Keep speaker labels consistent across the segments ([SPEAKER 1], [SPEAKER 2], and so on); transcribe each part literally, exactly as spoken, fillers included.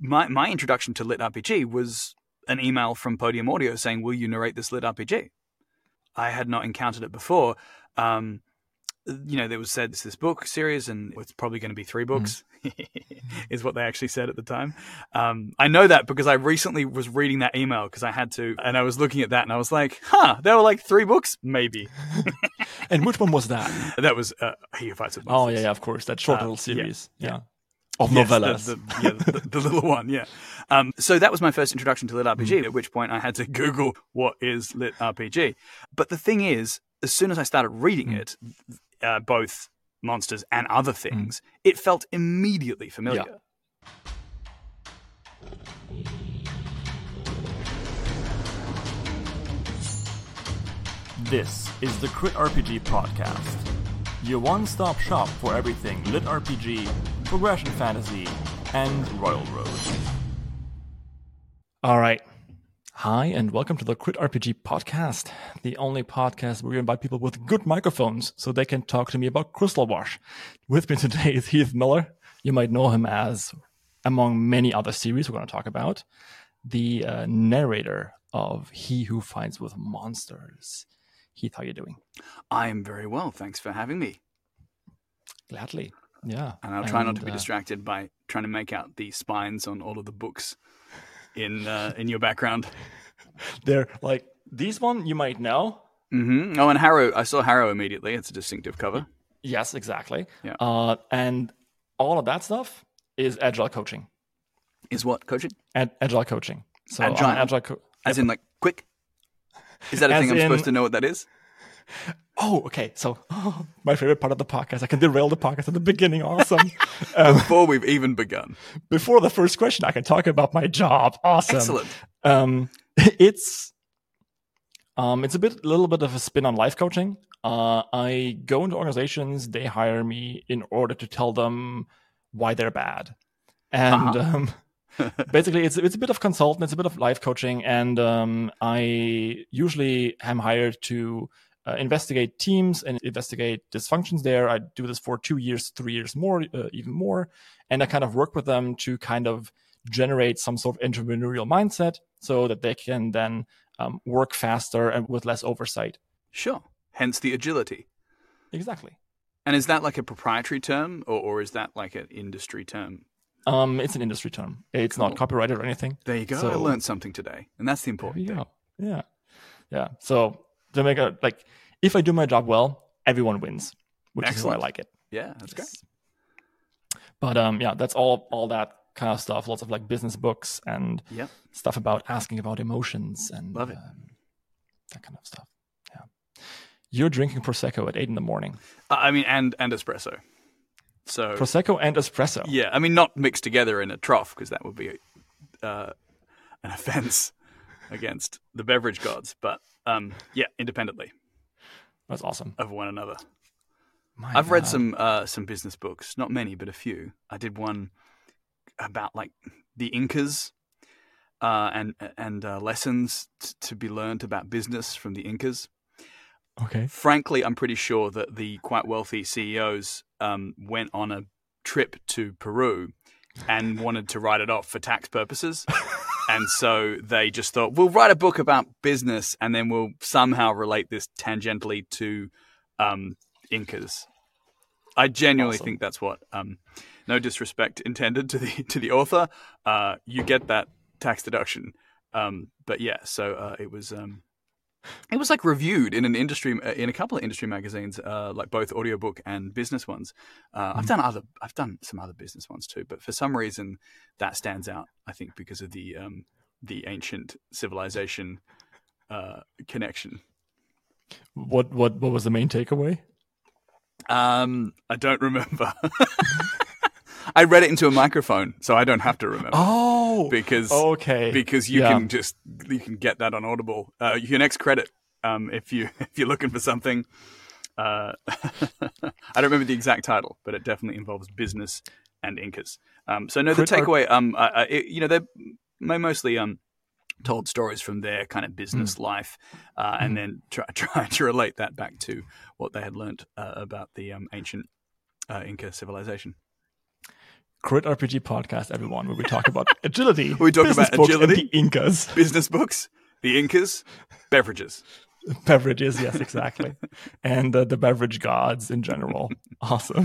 [SPEAKER 1] my my introduction to Lit R P G was an email from Podium Audio saying, "Will you narrate this Lit R P G?" I had not encountered it before. Um, you know, there was said it's this book series, and it's probably going to be three books, mm. is what they actually said at the time. Um, I know that because I recently was reading that email because I had to, and I was looking at that, and I was like, "Huh, there were like three books, maybe."
[SPEAKER 2] And which one was that?
[SPEAKER 1] That was uh, He Who Fights with
[SPEAKER 2] Oh
[SPEAKER 1] Monsters.
[SPEAKER 2] yeah, yeah, of course, that short
[SPEAKER 1] uh,
[SPEAKER 2] little series, yeah.
[SPEAKER 1] yeah.
[SPEAKER 2] yeah. Of
[SPEAKER 1] yes,
[SPEAKER 2] novellas.
[SPEAKER 1] The, the, yeah, the, the little one, yeah. Um, so that was my first introduction to Lit R P G, mm. at which point I had to Google what is Lit R P G. But the thing is, as soon as I started reading mm. it, uh, both Monsters and other things, mm. it felt immediately familiar.
[SPEAKER 2] Yeah. This is the Crit R P G Podcast, your one-stop shop for everything Lit R P G, progression fantasy, and Royal Road. All right. Hi, and welcome to the Crit R P G Podcast, the only podcast where we invite people with good microphones so they can talk to me about Crystal Wash. With me today is Heath Miller. You might know him as, among many other series we're going to talk about, the uh, narrator of He Who Fights with Monsters. Heath, how are you doing?
[SPEAKER 1] I am very well. Thanks for having me.
[SPEAKER 2] Gladly. Yeah.
[SPEAKER 1] And I'll try and, not to be uh, distracted by trying to make out the spines on all of the books in uh, in your background.
[SPEAKER 2] They're like, these one you might know.
[SPEAKER 1] Mm-hmm. Oh, and Harrow. I saw Harrow immediately. It's a distinctive cover.
[SPEAKER 2] Yes, exactly.
[SPEAKER 1] Yeah.
[SPEAKER 2] Uh, and all of that stuff is agile coaching.
[SPEAKER 1] Is what coaching?
[SPEAKER 2] Ad- agile coaching. So
[SPEAKER 1] agile,
[SPEAKER 2] agile co-
[SPEAKER 1] as in like quick? Is that a
[SPEAKER 2] As
[SPEAKER 1] thing I'm
[SPEAKER 2] in,
[SPEAKER 1] supposed to know what that is?
[SPEAKER 2] Oh, okay. So oh, my favorite part of the podcast. I can derail the podcast at the beginning. Awesome. um,
[SPEAKER 1] before we've even begun.
[SPEAKER 2] Before the first question, I can talk about my job. Awesome.
[SPEAKER 1] Excellent.
[SPEAKER 2] Um, it's um, it's a bit, a little bit of a spin on life coaching. Uh, I go into organizations. They hire me in order to tell them why they're bad, and uh-huh. um, basically, it's it's a bit of consultant. It's a bit of life coaching, and um, I usually am hired to Uh, investigate teams and investigate dysfunctions there. I do this for two years, three years more, uh, even more. And I kind of work with them to kind of generate some sort of entrepreneurial mindset so that they can then um, work faster and with less oversight.
[SPEAKER 1] Sure. Hence the agility.
[SPEAKER 2] Exactly.
[SPEAKER 1] And is that like a proprietary term or, or is that like an industry term?
[SPEAKER 2] Um, it's an industry term. It's cool. Not copyrighted or anything.
[SPEAKER 1] There you go. So, I learned something today. And that's the important
[SPEAKER 2] there you
[SPEAKER 1] thing.
[SPEAKER 2] Go. Yeah. Yeah. So to make a, like, if I do my job well, everyone wins, which Excellent. Is why I like it.
[SPEAKER 1] Yeah, that's yes. great.
[SPEAKER 2] But um, yeah, that's all all that kind of stuff. Lots of like business books and
[SPEAKER 1] yep.
[SPEAKER 2] stuff about asking about emotions and
[SPEAKER 1] Love it.
[SPEAKER 2] Um, that kind of stuff. Yeah, you're drinking prosecco at eight in the morning.
[SPEAKER 1] Uh, I mean, and and espresso. So
[SPEAKER 2] prosecco and espresso.
[SPEAKER 1] Yeah, I mean, not mixed together in a trough because that would be uh, an offense against the beverage gods. But um, yeah, independently.
[SPEAKER 2] That's awesome.
[SPEAKER 1] Of one another.
[SPEAKER 2] My
[SPEAKER 1] I've
[SPEAKER 2] God.
[SPEAKER 1] read some uh, some business books, not many, but a few. I did one about like the Incas uh, and and uh, lessons t- to be learned about business from the Incas.
[SPEAKER 2] Okay.
[SPEAKER 1] Frankly, I'm pretty sure that the quite wealthy C E Os um, went on a trip to Peru and wanted to write it off for tax purposes. And so they just thought, we'll write a book about business and then we'll somehow relate this tangentially to um, Incas. I genuinely
[SPEAKER 2] awesome.
[SPEAKER 1] think that's what, um, no disrespect intended to the to the author, uh, you get that tax deduction. Um, but yeah, so uh, it was um, it was like reviewed in an industry in a couple of industry magazines, uh, like both audiobook and business ones. Uh, mm-hmm. I've done other, I've done some other business ones too, but for some reason that stands out. I think because of the um, the ancient civilization uh, connection.
[SPEAKER 2] What what what was the main takeaway?
[SPEAKER 1] Um, I don't remember. I read it into a microphone, so I don't have to remember.
[SPEAKER 2] Oh,
[SPEAKER 1] because
[SPEAKER 2] okay,
[SPEAKER 1] because you
[SPEAKER 2] yeah.
[SPEAKER 1] can just you can get that on Audible. Uh, you can X credit um, if you if you're looking for something. Uh, I don't remember the exact title, but it definitely involves business and Incas. Um, so no, the takeaway, um, I, I, it, you know, they're mostly um told stories from their kind of business mm. life, uh, and mm. then try try to relate that back to what they had learned uh, about the um, ancient uh, Inca civilization.
[SPEAKER 2] Crit R P G podcast, everyone, where we talk about agility.
[SPEAKER 1] We talk
[SPEAKER 2] business
[SPEAKER 1] about
[SPEAKER 2] books,
[SPEAKER 1] agility,
[SPEAKER 2] and the Incas.
[SPEAKER 1] Business books, the Incas, beverages.
[SPEAKER 2] Beverages, yes, exactly. And uh, the beverage gods in general. Awesome.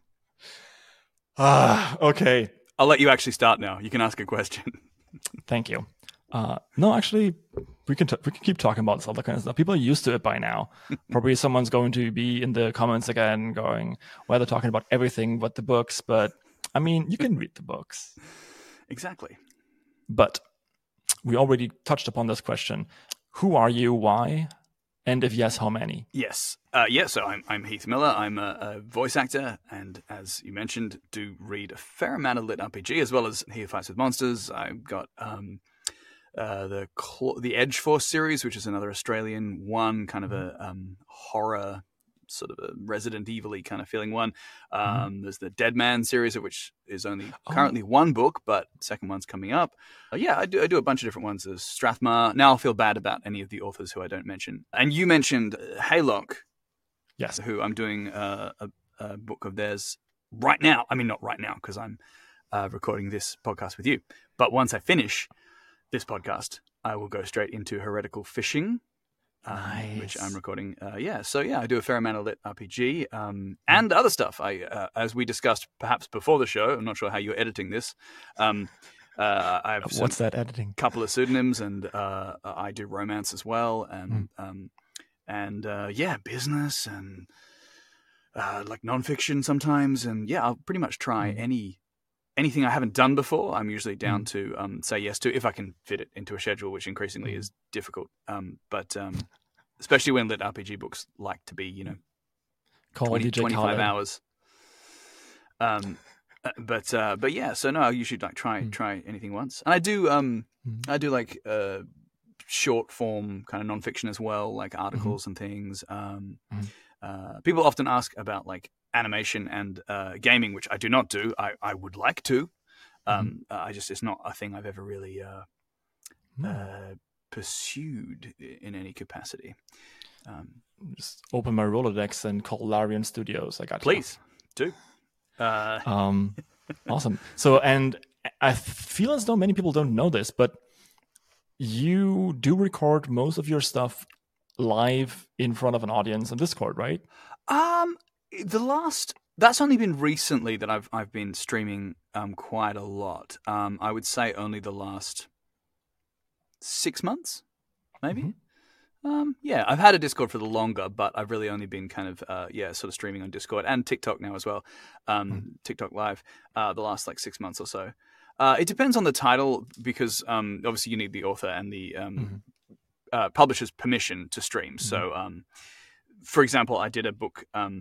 [SPEAKER 2] Ah, okay.
[SPEAKER 1] I'll let you actually start now. You can ask a question.
[SPEAKER 2] Thank you. Uh, no, actually, we can t- we can keep talking about this other kind of stuff. People are used to it by now. Probably someone's going to be in the comments again going, well, they're talking about everything but the books. But, I mean, you can read the books.
[SPEAKER 1] Exactly.
[SPEAKER 2] But we already touched upon this question. Who are you? Why? And if yes, how many?
[SPEAKER 1] Yes. Uh, yeah, so I'm, I'm Heath Miller. I'm a, a voice actor, and as you mentioned, do read a fair amount of lit R P G, as well as He Who Fights with Monsters. I've got um, uh, the Cl- the Edge Force series, which is another Australian one, kind of a um, horror, sort of a Resident Evil-y kind of feeling one. Um, mm-hmm. There's the Dead Man series, which is only oh. currently one book, but second one's coming up. Uh, yeah, I do, I do a bunch of different ones. There's Strathmore. Now I'll feel bad about any of the authors who I don't mention. And you mentioned uh, Haylock,
[SPEAKER 2] yes,
[SPEAKER 1] who I'm doing uh, a, a book of theirs right now. I mean, not right now, because I'm uh, recording this podcast with you. But once I finish this podcast, I will go straight into Heretical Fishing, Um,
[SPEAKER 2] nice.
[SPEAKER 1] which I'm recording. Uh, yeah, so yeah, I do a fair amount of lit R P G um, and other stuff. I, uh, as we discussed perhaps before the show, I'm not sure how you're editing this. Um, uh, I have
[SPEAKER 2] what's that editing?
[SPEAKER 1] Couple of pseudonyms, and uh, I do romance as well, and mm. um, and uh, yeah, business and uh, like nonfiction sometimes, and yeah, I'll pretty much try mm. any. Anything I haven't done before, I'm usually down mm. to um, say yes to, if I can fit it into a schedule, which increasingly mm. is difficult. Um, but um, especially when lit R P G books like to be, you know,
[SPEAKER 2] Call
[SPEAKER 1] twenty, twenty-five
[SPEAKER 2] Khaled.
[SPEAKER 1] hours. Um, but uh, but yeah, so no, I usually like try mm. try anything once, and I do um mm. I do like uh, short form kind of nonfiction as well, like articles mm-hmm. and things. Um, mm. uh, people often ask about like animation and uh, gaming, which I do not do. I, I would like to. Um, mm-hmm. uh, I just it's not a thing I've ever really uh, no. uh, pursued in any capacity. Um,
[SPEAKER 2] just open my Rolodex and call Larian Studios. I got
[SPEAKER 1] please you. do. Uh...
[SPEAKER 2] Um, awesome. So, and I feel as though many people don't know this, but you do record most of your stuff live in front of an audience on Discord, right?
[SPEAKER 1] Um. The last that's only been recently that I've I've been streaming um quite a lot. Um, I would say only the last six months, maybe. Mm-hmm. Um, yeah, I've had a Discord for the longer, but I've really only been kind of uh yeah sort of streaming on Discord and TikTok now as well. Um, mm-hmm. TikTok Live. Uh, the last like six months or so. Uh, it depends on the title because um obviously you need the author and the um mm-hmm. uh, publisher's permission to stream. Mm-hmm. So um, for example, I did a book um.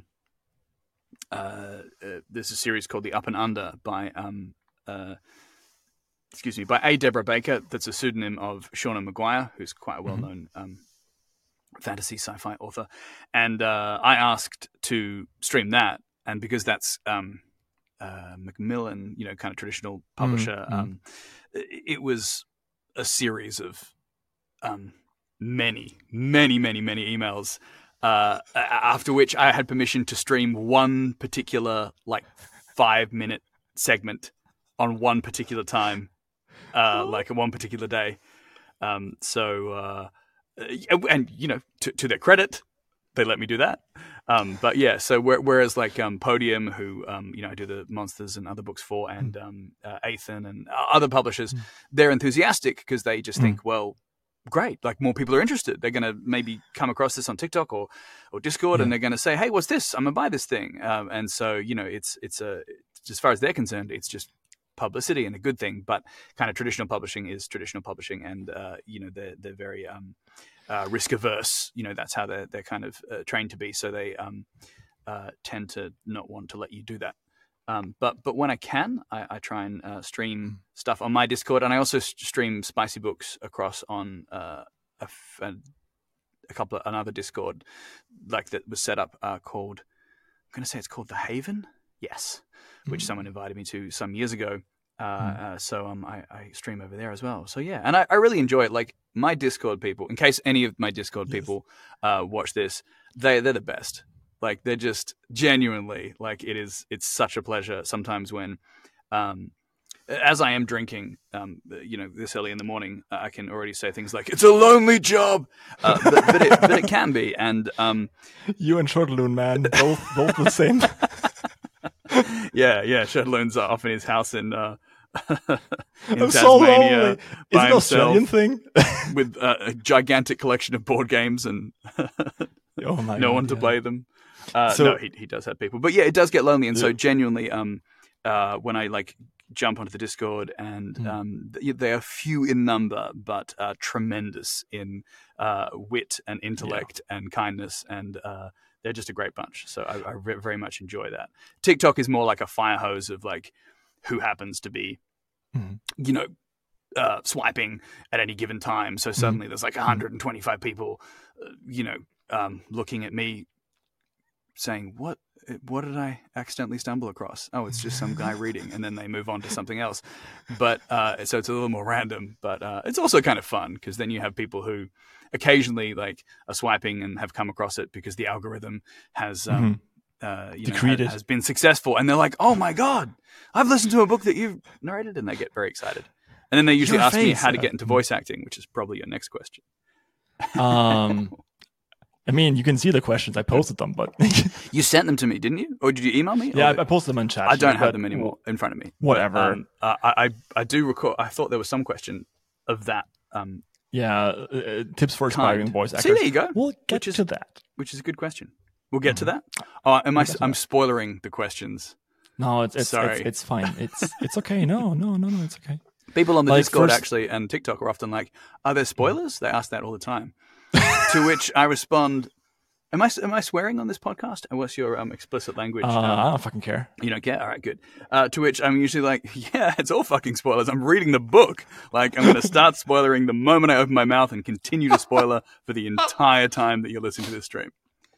[SPEAKER 1] Uh, uh, there's a series called The Up and Under by, um, uh, excuse me, by A. Deborah Baker. That's a pseudonym of Shauna Maguire, who's quite a well-known mm-hmm. um, fantasy sci-fi author. And uh, I asked to stream that, and because that's um, uh, Macmillan, you know, kind of traditional publisher, mm-hmm. um, it was a series of um, many, many, many, many emails. Uh, after which I had permission to stream one particular like five minute segment on one particular time, uh, like one particular day. Um, so, uh, and you know, to, to their credit, they let me do that. Um, but yeah, so whereas like um, Podium, who um, you know I do the Monsters and other books for, and um, uh, Athen and other publishers, mm. they're enthusiastic because they just mm. think, well. Great, like more people are interested. They're going to maybe come across this on TikTok or, or Discord, yeah. and they're going to say, "Hey, what's this? I'm going to buy this thing." Um, and so, you know, it's it's a as far as they're concerned, it's just publicity and a good thing. But kind of traditional publishing is traditional publishing, and uh, you know, they're they're very um, uh, risk averse. You know, that's how they're they're kind of uh, trained to be. So they um, uh, tend to not want to let you do that. Um, but but when I can, I, I try and uh, stream stuff on my Discord, and I also stream Spicy Books across on uh, a, a, a couple of another Discord, like that was set up uh, called I'm going to say it's called The Haven, yes, mm-hmm. which someone invited me to some years ago. Uh, mm-hmm. uh, so um, I, I stream over there as well. So yeah, and I, I really enjoy it. Like my Discord people, in case any of my Discord yes. people uh, watch this, they they're the best. Like they're just genuinely like it is. It's such a pleasure sometimes when Um, as I am drinking, um, you know, this early in the morning, I can already say things like "it's a lonely job," uh, but, but, it, but it can be. And um,
[SPEAKER 2] you and Shortloon, man, both both the same.
[SPEAKER 1] yeah, yeah. Shortloon's off in his house in. Uh, in
[SPEAKER 2] I'm
[SPEAKER 1] Tasmania,
[SPEAKER 2] so lonely. Is it an Australian thing?
[SPEAKER 1] with uh, a gigantic collection of board games and
[SPEAKER 2] oh my
[SPEAKER 1] no
[SPEAKER 2] God,
[SPEAKER 1] one to
[SPEAKER 2] yeah.
[SPEAKER 1] play them. Uh,
[SPEAKER 2] So-
[SPEAKER 1] no, he he does have people, but yeah, it does get lonely. And so
[SPEAKER 2] Yeah.
[SPEAKER 1] genuinely, um, uh, when I like jump onto the Discord, and
[SPEAKER 2] Mm.
[SPEAKER 1] um, th- they are few in number, but uh, tremendous in uh, wit and intellect and kindness, and uh, they're just a great bunch. So I, I re- very much enjoy that. TikTok is more like a fire hose of like who happens to be,
[SPEAKER 2] Mhm.
[SPEAKER 1] you know, uh, swiping at any given time. So suddenly there's like one hundred twenty-five people, uh, you know, um, looking at me saying, what, what did I accidentally stumble across? Oh, it's just some guy reading. And then they move on to something else. But uh, so it's a little more random, but uh, it's also kind of fun because then you have people who occasionally like are swiping and have come across it because the algorithm has, um, uh, you know,
[SPEAKER 2] Decreed
[SPEAKER 1] has,
[SPEAKER 2] it.
[SPEAKER 1] has been successful. And they're like, oh my God, I've listened to a book that you've narrated, and they get very excited. And then they usually
[SPEAKER 2] Your
[SPEAKER 1] ask me
[SPEAKER 2] face,
[SPEAKER 1] how to
[SPEAKER 2] uh,
[SPEAKER 1] get into voice acting, which is probably your next question.
[SPEAKER 2] Um, I mean, you can see the questions. I posted them, but
[SPEAKER 1] You sent them to me, didn't you? Or did you email me?
[SPEAKER 2] yeah,
[SPEAKER 1] Or-
[SPEAKER 2] I, I posted them in chat.
[SPEAKER 1] I don't
[SPEAKER 2] but
[SPEAKER 1] have them anymore in front of me.
[SPEAKER 2] Whatever.
[SPEAKER 1] But, um, uh, I, I I do recall. I thought there was some question of that, um,
[SPEAKER 2] Yeah, uh, tips for aspiring
[SPEAKER 1] kind.
[SPEAKER 2] voice
[SPEAKER 1] See,
[SPEAKER 2] actors.
[SPEAKER 1] there you go.
[SPEAKER 2] We'll get
[SPEAKER 1] Which is-
[SPEAKER 2] to that.
[SPEAKER 1] Which is a good question. We'll get to that. Oh, am I?
[SPEAKER 2] get to
[SPEAKER 1] I'm
[SPEAKER 2] that.
[SPEAKER 1] spoiling the questions.
[SPEAKER 2] No, it's it's
[SPEAKER 1] Sorry.
[SPEAKER 2] it's, it's fine. It's it's okay. No, no, no, no. It's okay.
[SPEAKER 1] People on the
[SPEAKER 2] Like,
[SPEAKER 1] Discord
[SPEAKER 2] first-
[SPEAKER 1] actually and TikTok are often like, "Are there spoilers?" They ask that all the time. To which I respond, "Am I am I swearing on this podcast? And what's your um, explicit language?"
[SPEAKER 2] Uh,
[SPEAKER 1] um,
[SPEAKER 2] I don't fucking care.
[SPEAKER 1] You don't care? All right, good. Uh, to which I'm usually like, yeah, it's all fucking spoilers. I'm reading the book. Like, I'm going to start spoilering the moment I open my mouth and continue to spoiler for the entire time that you're listening to this stream.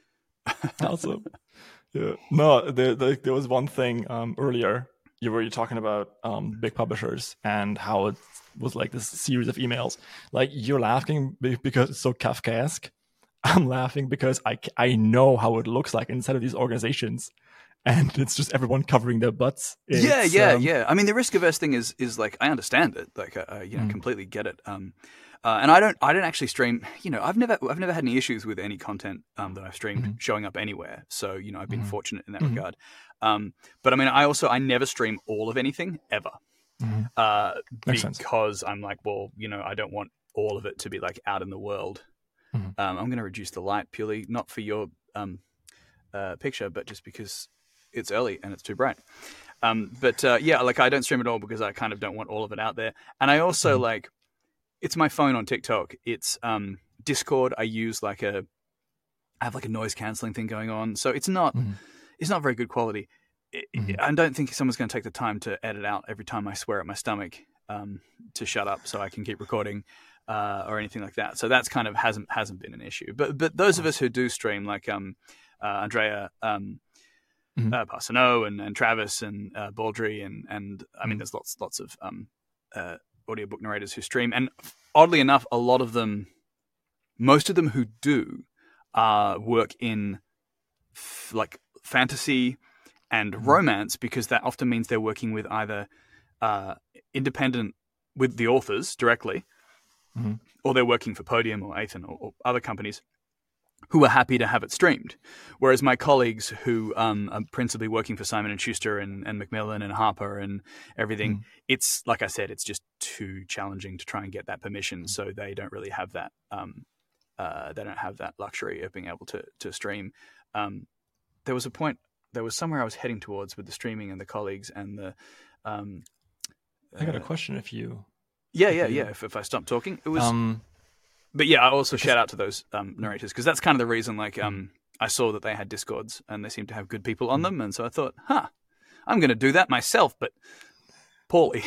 [SPEAKER 2] Awesome. Yeah. No, there, there there was one thing um, earlier. You were talking about um, big publishers and how it was like this series of emails. Like you're laughing be- because it's so Kafkaesque. I'm laughing because I, c- I know how it looks like inside of these organizations, and it's just everyone covering their butts.
[SPEAKER 1] yeah,
[SPEAKER 2] It's,
[SPEAKER 1] yeah,
[SPEAKER 2] um,
[SPEAKER 1] yeah. I mean, the risk averse thing is is like I understand it. Like, uh, uh, you know,
[SPEAKER 2] Mm.
[SPEAKER 1] completely get it. Um, uh, and I don't I don't actually stream. You know, I've never I've never had any issues with any content um, that I've streamed
[SPEAKER 2] Mhm.
[SPEAKER 1] showing up anywhere. So you know, I've been
[SPEAKER 2] Mhm.
[SPEAKER 1] fortunate in that
[SPEAKER 2] Mhm.
[SPEAKER 1] regard. Um, but I mean, I also I never stream all of anything ever.
[SPEAKER 2] Mhm.
[SPEAKER 1] Uh,
[SPEAKER 2] Makes sense.
[SPEAKER 1] because I'm like, well, you know, I don't want all of it to be like out in the world.
[SPEAKER 2] Mhm.
[SPEAKER 1] Um, I'm going to reduce the light purely not for your um, uh, picture, but just because it's early and it's too bright. Um, but uh, yeah, like I don't stream at all because I kind of don't want all of it out there. And I also
[SPEAKER 2] Mhm.
[SPEAKER 1] like, it's my phone on TikTok. It's um, Discord. I use like a, I have like a noise canceling thing going on, so it's not,
[SPEAKER 2] Mhm.
[SPEAKER 1] it's not very good quality. It,
[SPEAKER 2] Mhm.
[SPEAKER 1] I don't think someone's going to take the time to edit out every time I swear at my stomach um, to shut up so I can keep recording uh, or anything like that. So that's kind of hasn't hasn't been an issue. But but those of us who do stream, like um, uh, Andrea um,
[SPEAKER 2] Mhm.
[SPEAKER 1] uh, Parsonneau and, and Travis and uh, Baldry and and I mean,
[SPEAKER 2] Mhm.
[SPEAKER 1] there's lots lots of um, uh, audiobook narrators who stream, and oddly enough, a lot of them, most of them who do, uh, work in f- like fantasy and
[SPEAKER 2] Mhm.
[SPEAKER 1] romance, because that often means they're working with either uh, independent with the authors directly,
[SPEAKER 2] Mhm.
[SPEAKER 1] or they're working for Podium or Athen or, or other companies who are happy to have it streamed. Whereas my colleagues who um, are principally working for Simon and Schuster and, and Macmillan and Harper and everything,
[SPEAKER 2] Mhm.
[SPEAKER 1] it's like I said, it's just too challenging to try and get that permission. So they don't really have that. Um, uh, they don't have that luxury of being able to to stream. Um, there was a point. There was somewhere I was heading towards with the streaming and the colleagues and the. Um,
[SPEAKER 2] I got a
[SPEAKER 1] uh,
[SPEAKER 2] question if you.
[SPEAKER 1] Yeah,
[SPEAKER 2] if
[SPEAKER 1] yeah,
[SPEAKER 2] you-
[SPEAKER 1] yeah. If, if I stop talking, it was.
[SPEAKER 2] Um,
[SPEAKER 1] But yeah, I also shout out to those um, narrators, because that's kind of the reason. Like, um, I saw that they had Discords and they seemed to have good people on them, and so I thought, huh, I'm going to do that myself, but poorly.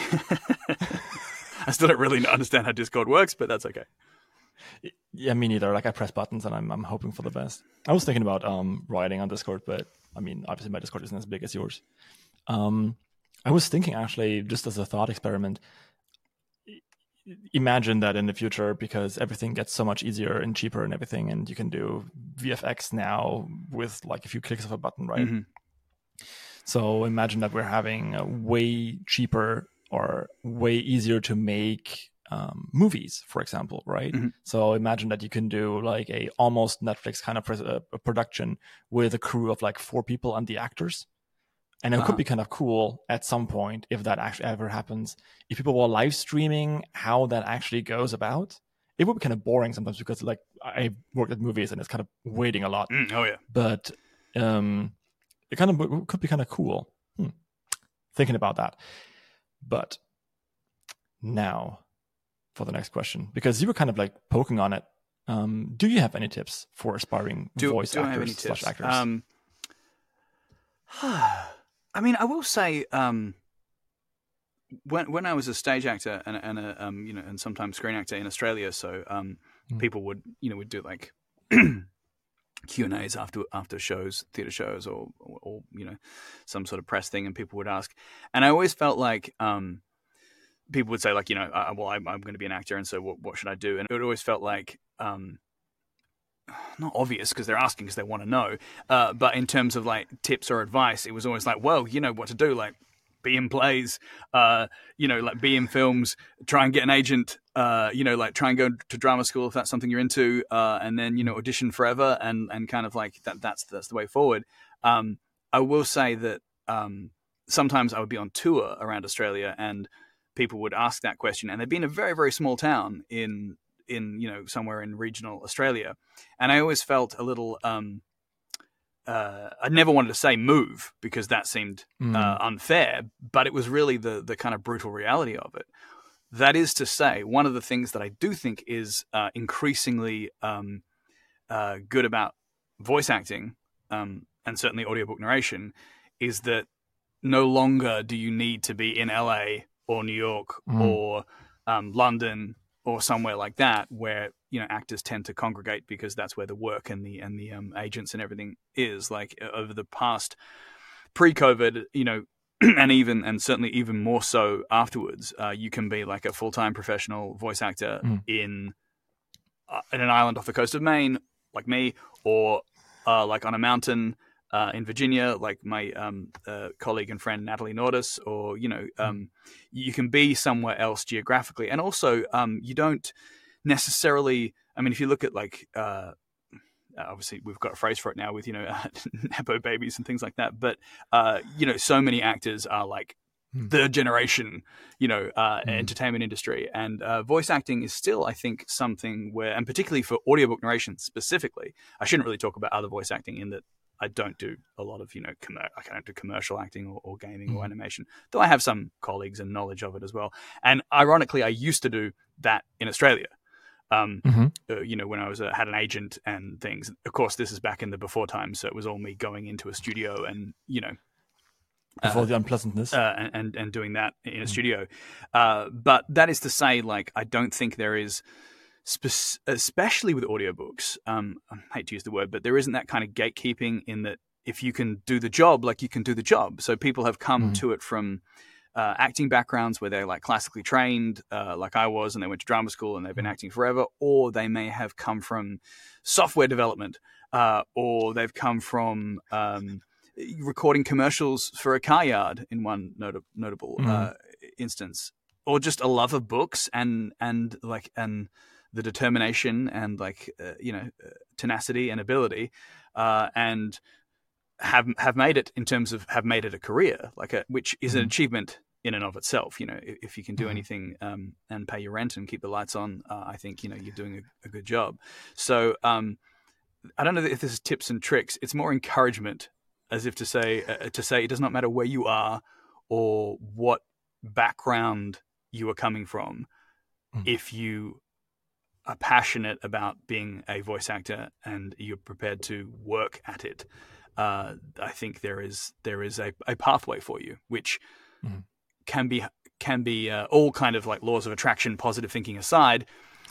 [SPEAKER 1] I still don't really understand how Discord works, but that's okay.
[SPEAKER 2] Yeah, me neither. Like I press buttons and I'm I'm hoping for the best. I was thinking about um writing on Discord, but I mean obviously my Discord isn't as big as yours. Um I was thinking actually, just as a thought experiment, i- imagine that in the future, because everything gets so much easier and cheaper and everything, and you can do V F X now with like a few clicks of a button, right?
[SPEAKER 1] Mhm.
[SPEAKER 2] So imagine that we're having a way cheaper or way easier to make um, movies, for example, right?
[SPEAKER 1] Mm-hmm.
[SPEAKER 2] So imagine that you can do like a almost Netflix kind of pres- uh, production with a crew of like four people and the actors. And it
[SPEAKER 1] Uh-huh.
[SPEAKER 2] could be kind of cool at some point if that actually ever happens. If people were live streaming how that actually goes about, it would be kind of boring sometimes because like I worked at movies and it's kind of waiting a lot.
[SPEAKER 1] Mm, oh yeah.
[SPEAKER 2] But um, it kind of could be kind of cool. Hmm. Thinking about that. But now for the next question, because you were kind of like poking on it. Um, do you have any tips for aspiring
[SPEAKER 1] do,
[SPEAKER 2] voice
[SPEAKER 1] do
[SPEAKER 2] actors slash actors?
[SPEAKER 1] Um, I mean, I will say, um, when when I was a stage actor and, and a um, you know, and sometimes screen actor in Australia, so um, mm. people would you know would do like Q and A's after after shows, theater shows, or, or or you know some sort of press thing, and people would ask, and I always felt like um, people would say like you know, uh, well, I'm, I'm going to be an actor, and so what, what should I do? And it always felt like um, not obvious because they're asking because they want to know, uh, but in terms of like tips or advice, it was always like, well, you know what to do, like be in plays, uh, you know, like be in films, try and get an agent, uh, you know, like try and go to drama school if that's something you're into, uh, and then, you know, audition forever and, and kind of like that, that's, that's the way forward. Um, I will say that um, sometimes I would be on tour around Australia and people would ask that question, and they'd be in a very, very small town in, in, you know, somewhere in regional Australia. And I always felt a little, um, Uh, I never wanted to say move because that seemed mm. uh, unfair, but it was really the the kind of brutal reality of it. That is to say, one of the things that I do think is uh, increasingly um, uh, good about voice acting um, and certainly audiobook narration is that no longer do you need to be in L A or New York mm. or um, London or somewhere like that where you know actors tend to congregate because that's where the work and the and the um, agents and everything is. Like over the past pre-COVID, you know, and even and certainly even more so afterwards, uh, you can be like a full-time professional voice actor mm. in uh, in an island off the coast of Maine, like me, or uh, like on a mountain uh, in Virginia, like my um, uh, colleague and friend Natalie Nordis, or you know, um, mm. you can be somewhere else geographically, and also um, you don't necessarily. I mean, if you look at like, uh, obviously we've got a phrase for it now with you know uh, nepo babies and things like that, but uh, you know, so many actors are like mm. third generation, you know, uh, mm. entertainment industry, and uh, voice acting is still, I think, something where, and particularly for audiobook narration specifically, I shouldn't really talk about other voice acting in that. I don't do a lot of, you know, com- I can't do commercial acting or, or gaming mm. or animation, though I have some colleagues and knowledge of it as well. And ironically, I used to do that in Australia. Um, mm-hmm. uh, you know, when I was uh, had an agent and things. Of course, this is back in the before times, so it was all me going into a studio and, you know,
[SPEAKER 2] before
[SPEAKER 1] uh,
[SPEAKER 2] the unpleasantness,
[SPEAKER 1] uh, and, and and doing that in a mm. studio. Uh, but that is to say, like, I don't think there is. Spe- especially with audiobooks, um, I hate to use the word, but there isn't that kind of gatekeeping in that if you can do the job, like you can do the job. So people have come mm. to it from uh, acting backgrounds where they're like classically trained, uh, like I was, and they went to drama school and they've been mm. acting forever, or they may have come from software development, uh, or they've come from um, recording commercials for a car yard in one not- notable mm. uh, instance, or just a love of books and and like and the determination and like uh, you know uh, tenacity and ability, uh, and have have made it in terms of have made it a career, like a which is mm-hmm. an achievement in and of itself. You know, if, if you can do mm-hmm. anything um, and pay your rent and keep the lights on, uh, I think you know you're doing a, a good job. So um, I don't know if this is tips and tricks. It's more encouragement, as if to say uh, to say it does not matter where you are or what background you are coming from, mm-hmm. if you are passionate about being a voice actor and you're prepared to work at it, uh, I think there is there is a, a pathway for you, which mm-hmm. can be can be uh, all kind of like laws of attraction, positive thinking aside.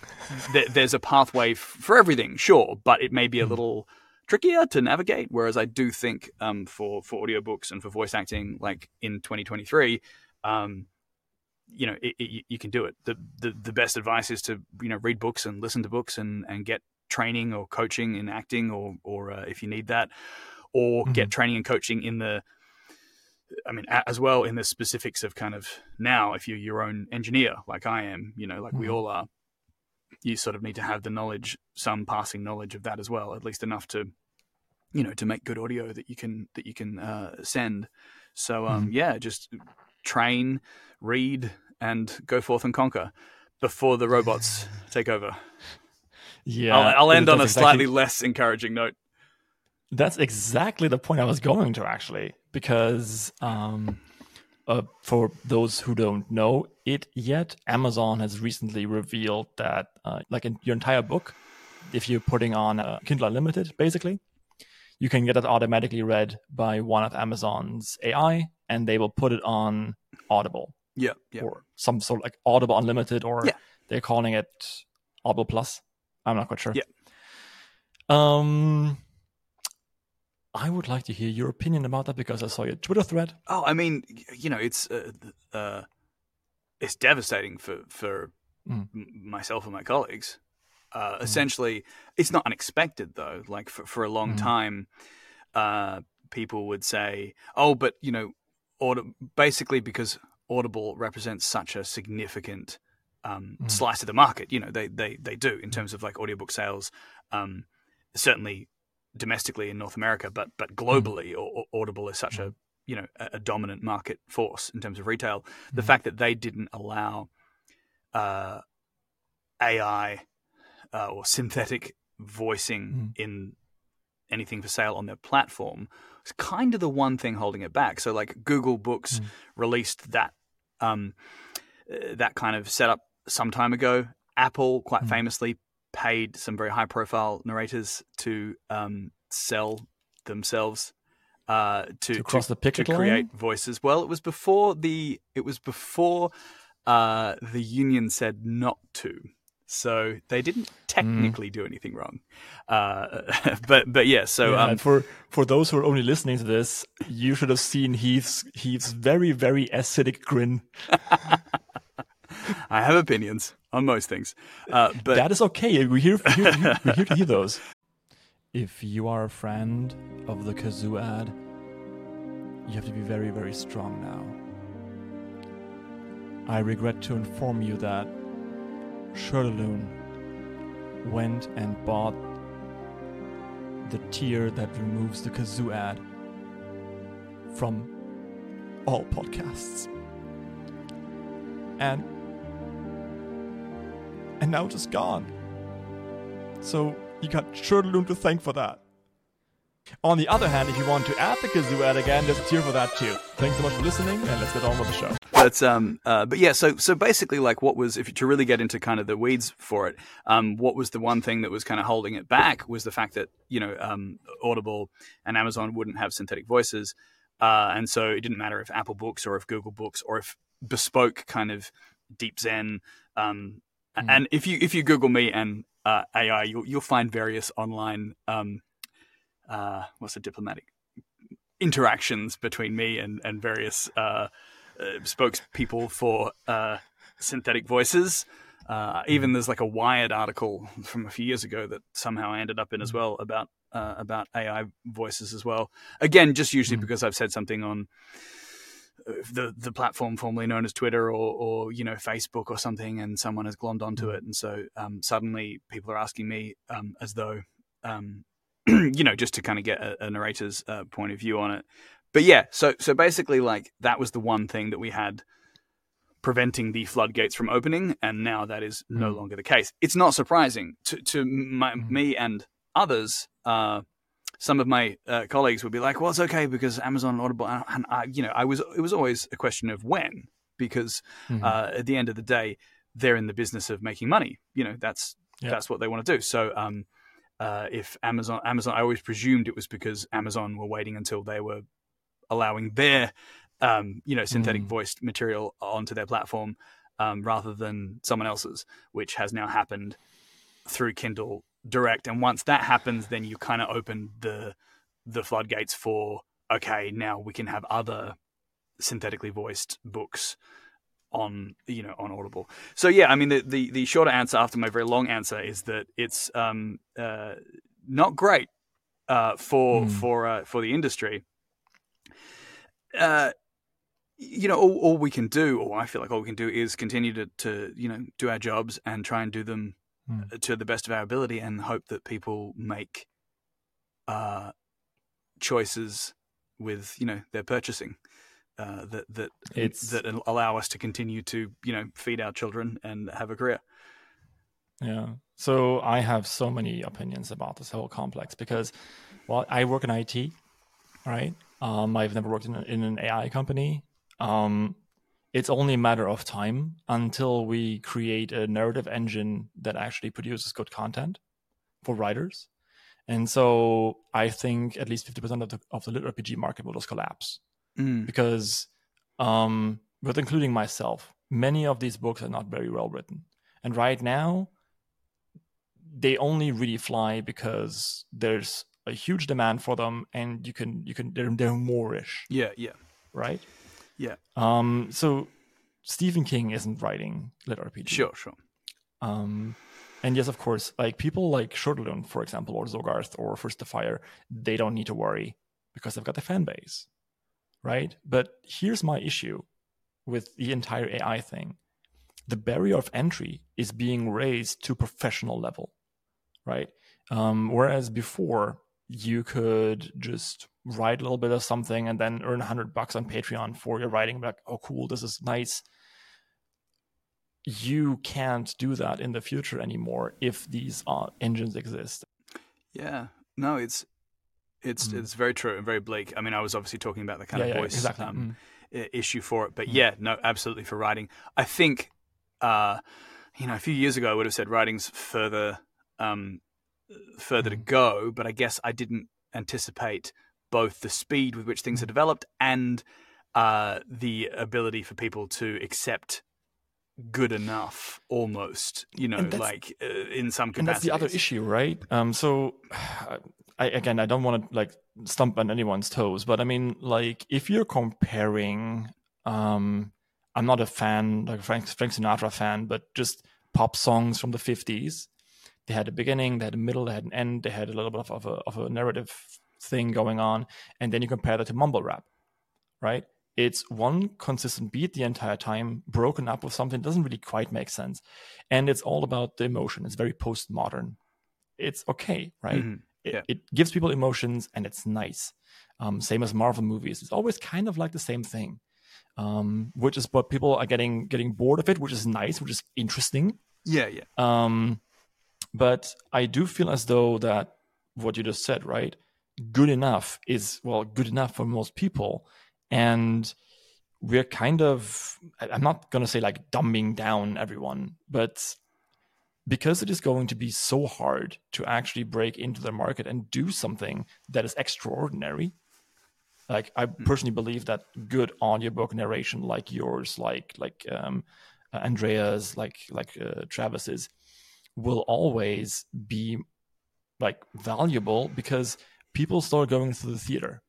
[SPEAKER 1] th- there's a pathway f- for everything, sure, but it may be a mm-hmm. little trickier to navigate. Whereas I do think um, for for audiobooks and for voice acting, like in twenty twenty-three. Um, you know, it, it, you can do it. The, the the best advice is to, you know, read books and listen to books and, and get training or coaching in acting or, or uh, if you need that, or mm-hmm. get training and coaching in the I mean, as well in the specifics of kind of now, if you're your own engineer, like I am, you know, like mm-hmm. we all are, you sort of need to have the knowledge, some passing knowledge of that as well, at least enough to, you know, to make good audio that you can that you can uh, send. So um, mm-hmm. yeah, just train, read, and go forth and conquer before the robots take over.
[SPEAKER 2] Yeah,
[SPEAKER 1] I'll, I'll end on a
[SPEAKER 2] exactly,
[SPEAKER 1] slightly less encouraging note.
[SPEAKER 2] That's exactly the point I was going to, actually, because um, uh, for those who don't know it yet, Amazon has recently revealed that, uh, like in your entire book, if you're putting on a Kindle Unlimited, basically, you can get it automatically read by one of Amazon's A I, and they will put it on Audible.
[SPEAKER 1] Yeah, yeah.
[SPEAKER 2] Or some sort of like Audible Unlimited, or
[SPEAKER 1] yeah.
[SPEAKER 2] they're calling it Audible Plus. I'm not quite sure.
[SPEAKER 1] Yeah.
[SPEAKER 2] Um, I would like to hear your opinion about that because I saw your Twitter thread.
[SPEAKER 1] Oh, I mean, you know, it's uh, uh, it's devastating for for mm. m- myself and my colleagues. Uh, mm. Essentially, it's not unexpected though. Like for for a long mm. time, uh, people would say, "Oh, but you know, Aud- basically because Audible represents such a significant." Um, mm. slice of the market, you know, they they they do in terms of like audiobook sales, um, certainly domestically in North America, but but globally, mm. Audible is such mm. a you know a, a dominant market force in terms of retail. Mm. The fact that they didn't allow uh, A I uh, or synthetic voicing mm. in anything for sale on their platform is kind of the one thing holding it back. So like Google Books mm. released that um, uh, that kind of setup some time ago. Apple quite mm. famously paid some very high profile narrators to um, sell themselves uh, to,
[SPEAKER 2] to cross
[SPEAKER 1] to,
[SPEAKER 2] the picket
[SPEAKER 1] to create line? voices. Well, it was before the it was before uh, the union said not to. So they didn't technically mm. do anything wrong. Uh, but but yeah, so
[SPEAKER 2] yeah,
[SPEAKER 1] um,
[SPEAKER 2] for for those who are only listening to this, you should have seen Heath's Heath's very, very acidic grin.
[SPEAKER 1] I have opinions on most things, uh, but
[SPEAKER 2] that is okay. We're here, we're, here, we're here to hear those. If you are a friend of the Kazoo ad, you have to be very, very strong now. I regret to inform you that Shirley went and bought the tier that removes the Kazoo ad from all podcasts. And And now it's just gone. So you got Shirley to thank for that. On the other hand, if you want to add the Kazoo ad again, there's a tier for that too. Thanks so much for listening, and let's get on with the show.
[SPEAKER 1] But um, uh, but yeah, so so basically, like, what was, if you, to really get into kind of the weeds for it, um, what was the one thing that was kind of holding it back was the fact that you know um, Audible and Amazon wouldn't have synthetic voices, uh, and so it didn't matter if Apple Books or if Google Books or if bespoke kind of Deep Zen. Um, Mm. And if you if you Google me and uh, A I, you'll you'll find various online um, uh, what's the diplomatic interactions between me and and various uh, uh, spokespeople for uh, synthetic voices. Uh, even there's like a Wired article from a few years ago that somehow I ended up in as well about uh, about A I voices as well. Again, just usually mm. because I've said something on the the platform formerly known as Twitter or, or you know Facebook or something, and someone has glommed onto it, and so um, suddenly people are asking me um, as though um, you know just to kind of get a, a narrator's uh, point of view on it. But yeah, so so basically like that was the one thing that we had preventing the floodgates from opening, and now that is mm. no longer the case. It's not surprising to to my, mm. me and others. Uh, Some of my uh, colleagues would be like, "Well, it's okay because Amazon and Audible," and I, you know, I was. It was always a question of when, because mm-hmm. uh, at the end of the day, they're in the business of making money. You know, that's yep. that's what they want to do. So, um, uh, if Amazon, Amazon, I always presumed it was because Amazon were waiting until they were allowing their, um, you know, synthetic mm. voiced material onto their platform, um, rather than someone else's, which has now happened through Kindle Direct. And once that happens, then you kind of open the the floodgates for, okay, now we can have other synthetically voiced books on, you know, on Audible. So yeah, I mean, the the, the shorter answer after my very long answer is that it's um uh not great uh for mm. for uh, for the industry. Uh you know, all, all we can do, or I feel like all we can do, is continue to, to you know, do our jobs and try and do them
[SPEAKER 2] Hmm.
[SPEAKER 1] to the best of our ability, and hope that people make uh, choices with, you know, their purchasing uh, that that
[SPEAKER 2] It's
[SPEAKER 1] that allow us to continue to, you know, feed our children and have a career.
[SPEAKER 2] Yeah. So I have so many opinions about this whole complex because, well, I work in I T, right? Um, I've never worked in, a, in an A I company. Um, it's only a matter of time until we create a narrative engine that actually produces good content for writers. And so I think at least fifty percent of the, of the lit R P G market will just collapse
[SPEAKER 1] Mm.
[SPEAKER 2] because, um, with including myself, many of these books are not very well written. And right now, they only really fly because there's a huge demand for them, and you can you can they're they're moreish,
[SPEAKER 1] Yeah, yeah,
[SPEAKER 2] right?
[SPEAKER 1] yeah.
[SPEAKER 2] Um, so Stephen King isn't writing lit R P G.
[SPEAKER 1] Sure, sure.
[SPEAKER 2] Um, and yes, of course, like people like Shortloon, for example, or Zogarth or First to Fire, they don't need to worry because they've got the fan base, right? But here's my issue with the entire A I thing: the barrier of entry is being raised to professional level. Right. Um, whereas before you could just write a little bit of something and then earn a hundred bucks on Patreon for your writing. Like, oh, cool, this is nice. You can't do that in the future anymore if these uh, engines exist.
[SPEAKER 1] Yeah. No, it's it's
[SPEAKER 2] Mm.
[SPEAKER 1] it's very true and very bleak. I mean, I was obviously talking about the kind
[SPEAKER 2] Yeah,
[SPEAKER 1] of
[SPEAKER 2] yeah,
[SPEAKER 1] voice
[SPEAKER 2] exactly.
[SPEAKER 1] um,
[SPEAKER 2] Mm.
[SPEAKER 1] i- issue for it, but
[SPEAKER 2] Mm.
[SPEAKER 1] yeah, no, absolutely for writing. I think, uh, you know, a few years ago I would have said writing's further um, further to
[SPEAKER 2] Mm.
[SPEAKER 1] go, but I guess I didn't anticipate both the speed with which things
[SPEAKER 2] Mm.
[SPEAKER 1] are developed and uh, the ability for people to accept good enough, almost, you know,
[SPEAKER 2] And that's
[SPEAKER 1] like uh, in some
[SPEAKER 2] and that's
[SPEAKER 1] capacities.
[SPEAKER 2] the other issue, right? Um, so, I, again, I don't want to like stump on anyone's toes, but I mean, like, if you're comparing, um, I'm not a fan, like a Frank, Frank Sinatra fan, but just pop songs from the fifties. They had a beginning, they had a middle, they had an end, they had a little bit of, of a of a narrative thing going on, and then you compare that to mumble rap, right? It's one consistent beat the entire time, broken up with something that doesn't really quite make sense. And it's all about the emotion. It's very postmodern. It's okay, right?
[SPEAKER 1] Mhm.
[SPEAKER 2] It,
[SPEAKER 1] Yeah.
[SPEAKER 2] it gives people emotions and it's nice. Um, same as Marvel movies. It's always kind of like the same thing, um, which is what people are getting getting bored of it, which is nice, which is interesting.
[SPEAKER 1] Yeah, yeah.
[SPEAKER 2] Um, but I do feel as though that what you just said, right? Good enough is, well, good enough for most people. And we're kind of, I'm not going to say like dumbing down everyone, but because it is going to be so hard to actually break into the market and do something that is extraordinary. Like, I personally believe that good audiobook narration like yours, like like um, uh, Andrea's, like like uh, Travis's, will always be like valuable because people start going to the theater,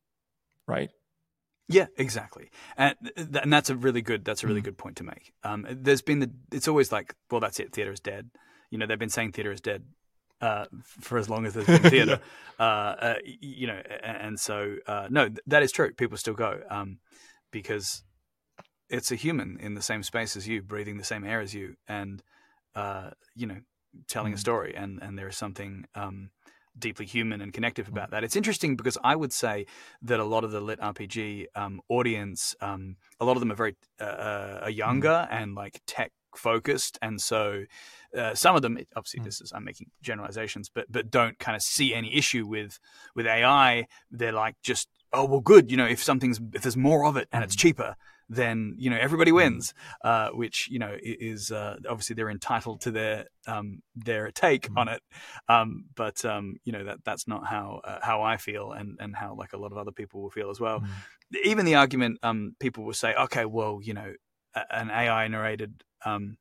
[SPEAKER 2] right?
[SPEAKER 1] Yeah, exactly, and th- and that's a really good that's a really
[SPEAKER 2] Mm.
[SPEAKER 1] good point to make. Um, there's been the it's always like, well, that's it, theater is dead. You know, they've been saying theater is dead uh, for as long as there's been theater. uh, uh, you know, and so uh, no, that is true. People still go um, because it's a human in the same space as you, breathing the same air as you, and uh, you know, telling
[SPEAKER 2] Mm.
[SPEAKER 1] a story, and and there is something um, deeply human and connective about that. It's interesting because I would say that a lot of the lit R P G um, audience, um, a lot of them are very uh, are younger and like tech focused, and so uh, some of them, obviously,
[SPEAKER 2] Mm.
[SPEAKER 1] this is I'm making generalizations, but but don't kind of see any issue with with A I. They're like, just, oh well, good, you know, if something's if there's more of it and it's
[SPEAKER 2] Mm.
[SPEAKER 1] cheaper, then, you know, everybody wins, uh, which, you know, is uh, obviously they're entitled to their um, their take
[SPEAKER 2] Mm.
[SPEAKER 1] on it, um, but um, you know, that that's not how uh, how I feel, and and how like a lot of other people will feel as well.
[SPEAKER 2] Mm.
[SPEAKER 1] Even the argument, um, people will say, okay, well, you know, an A I narrated um,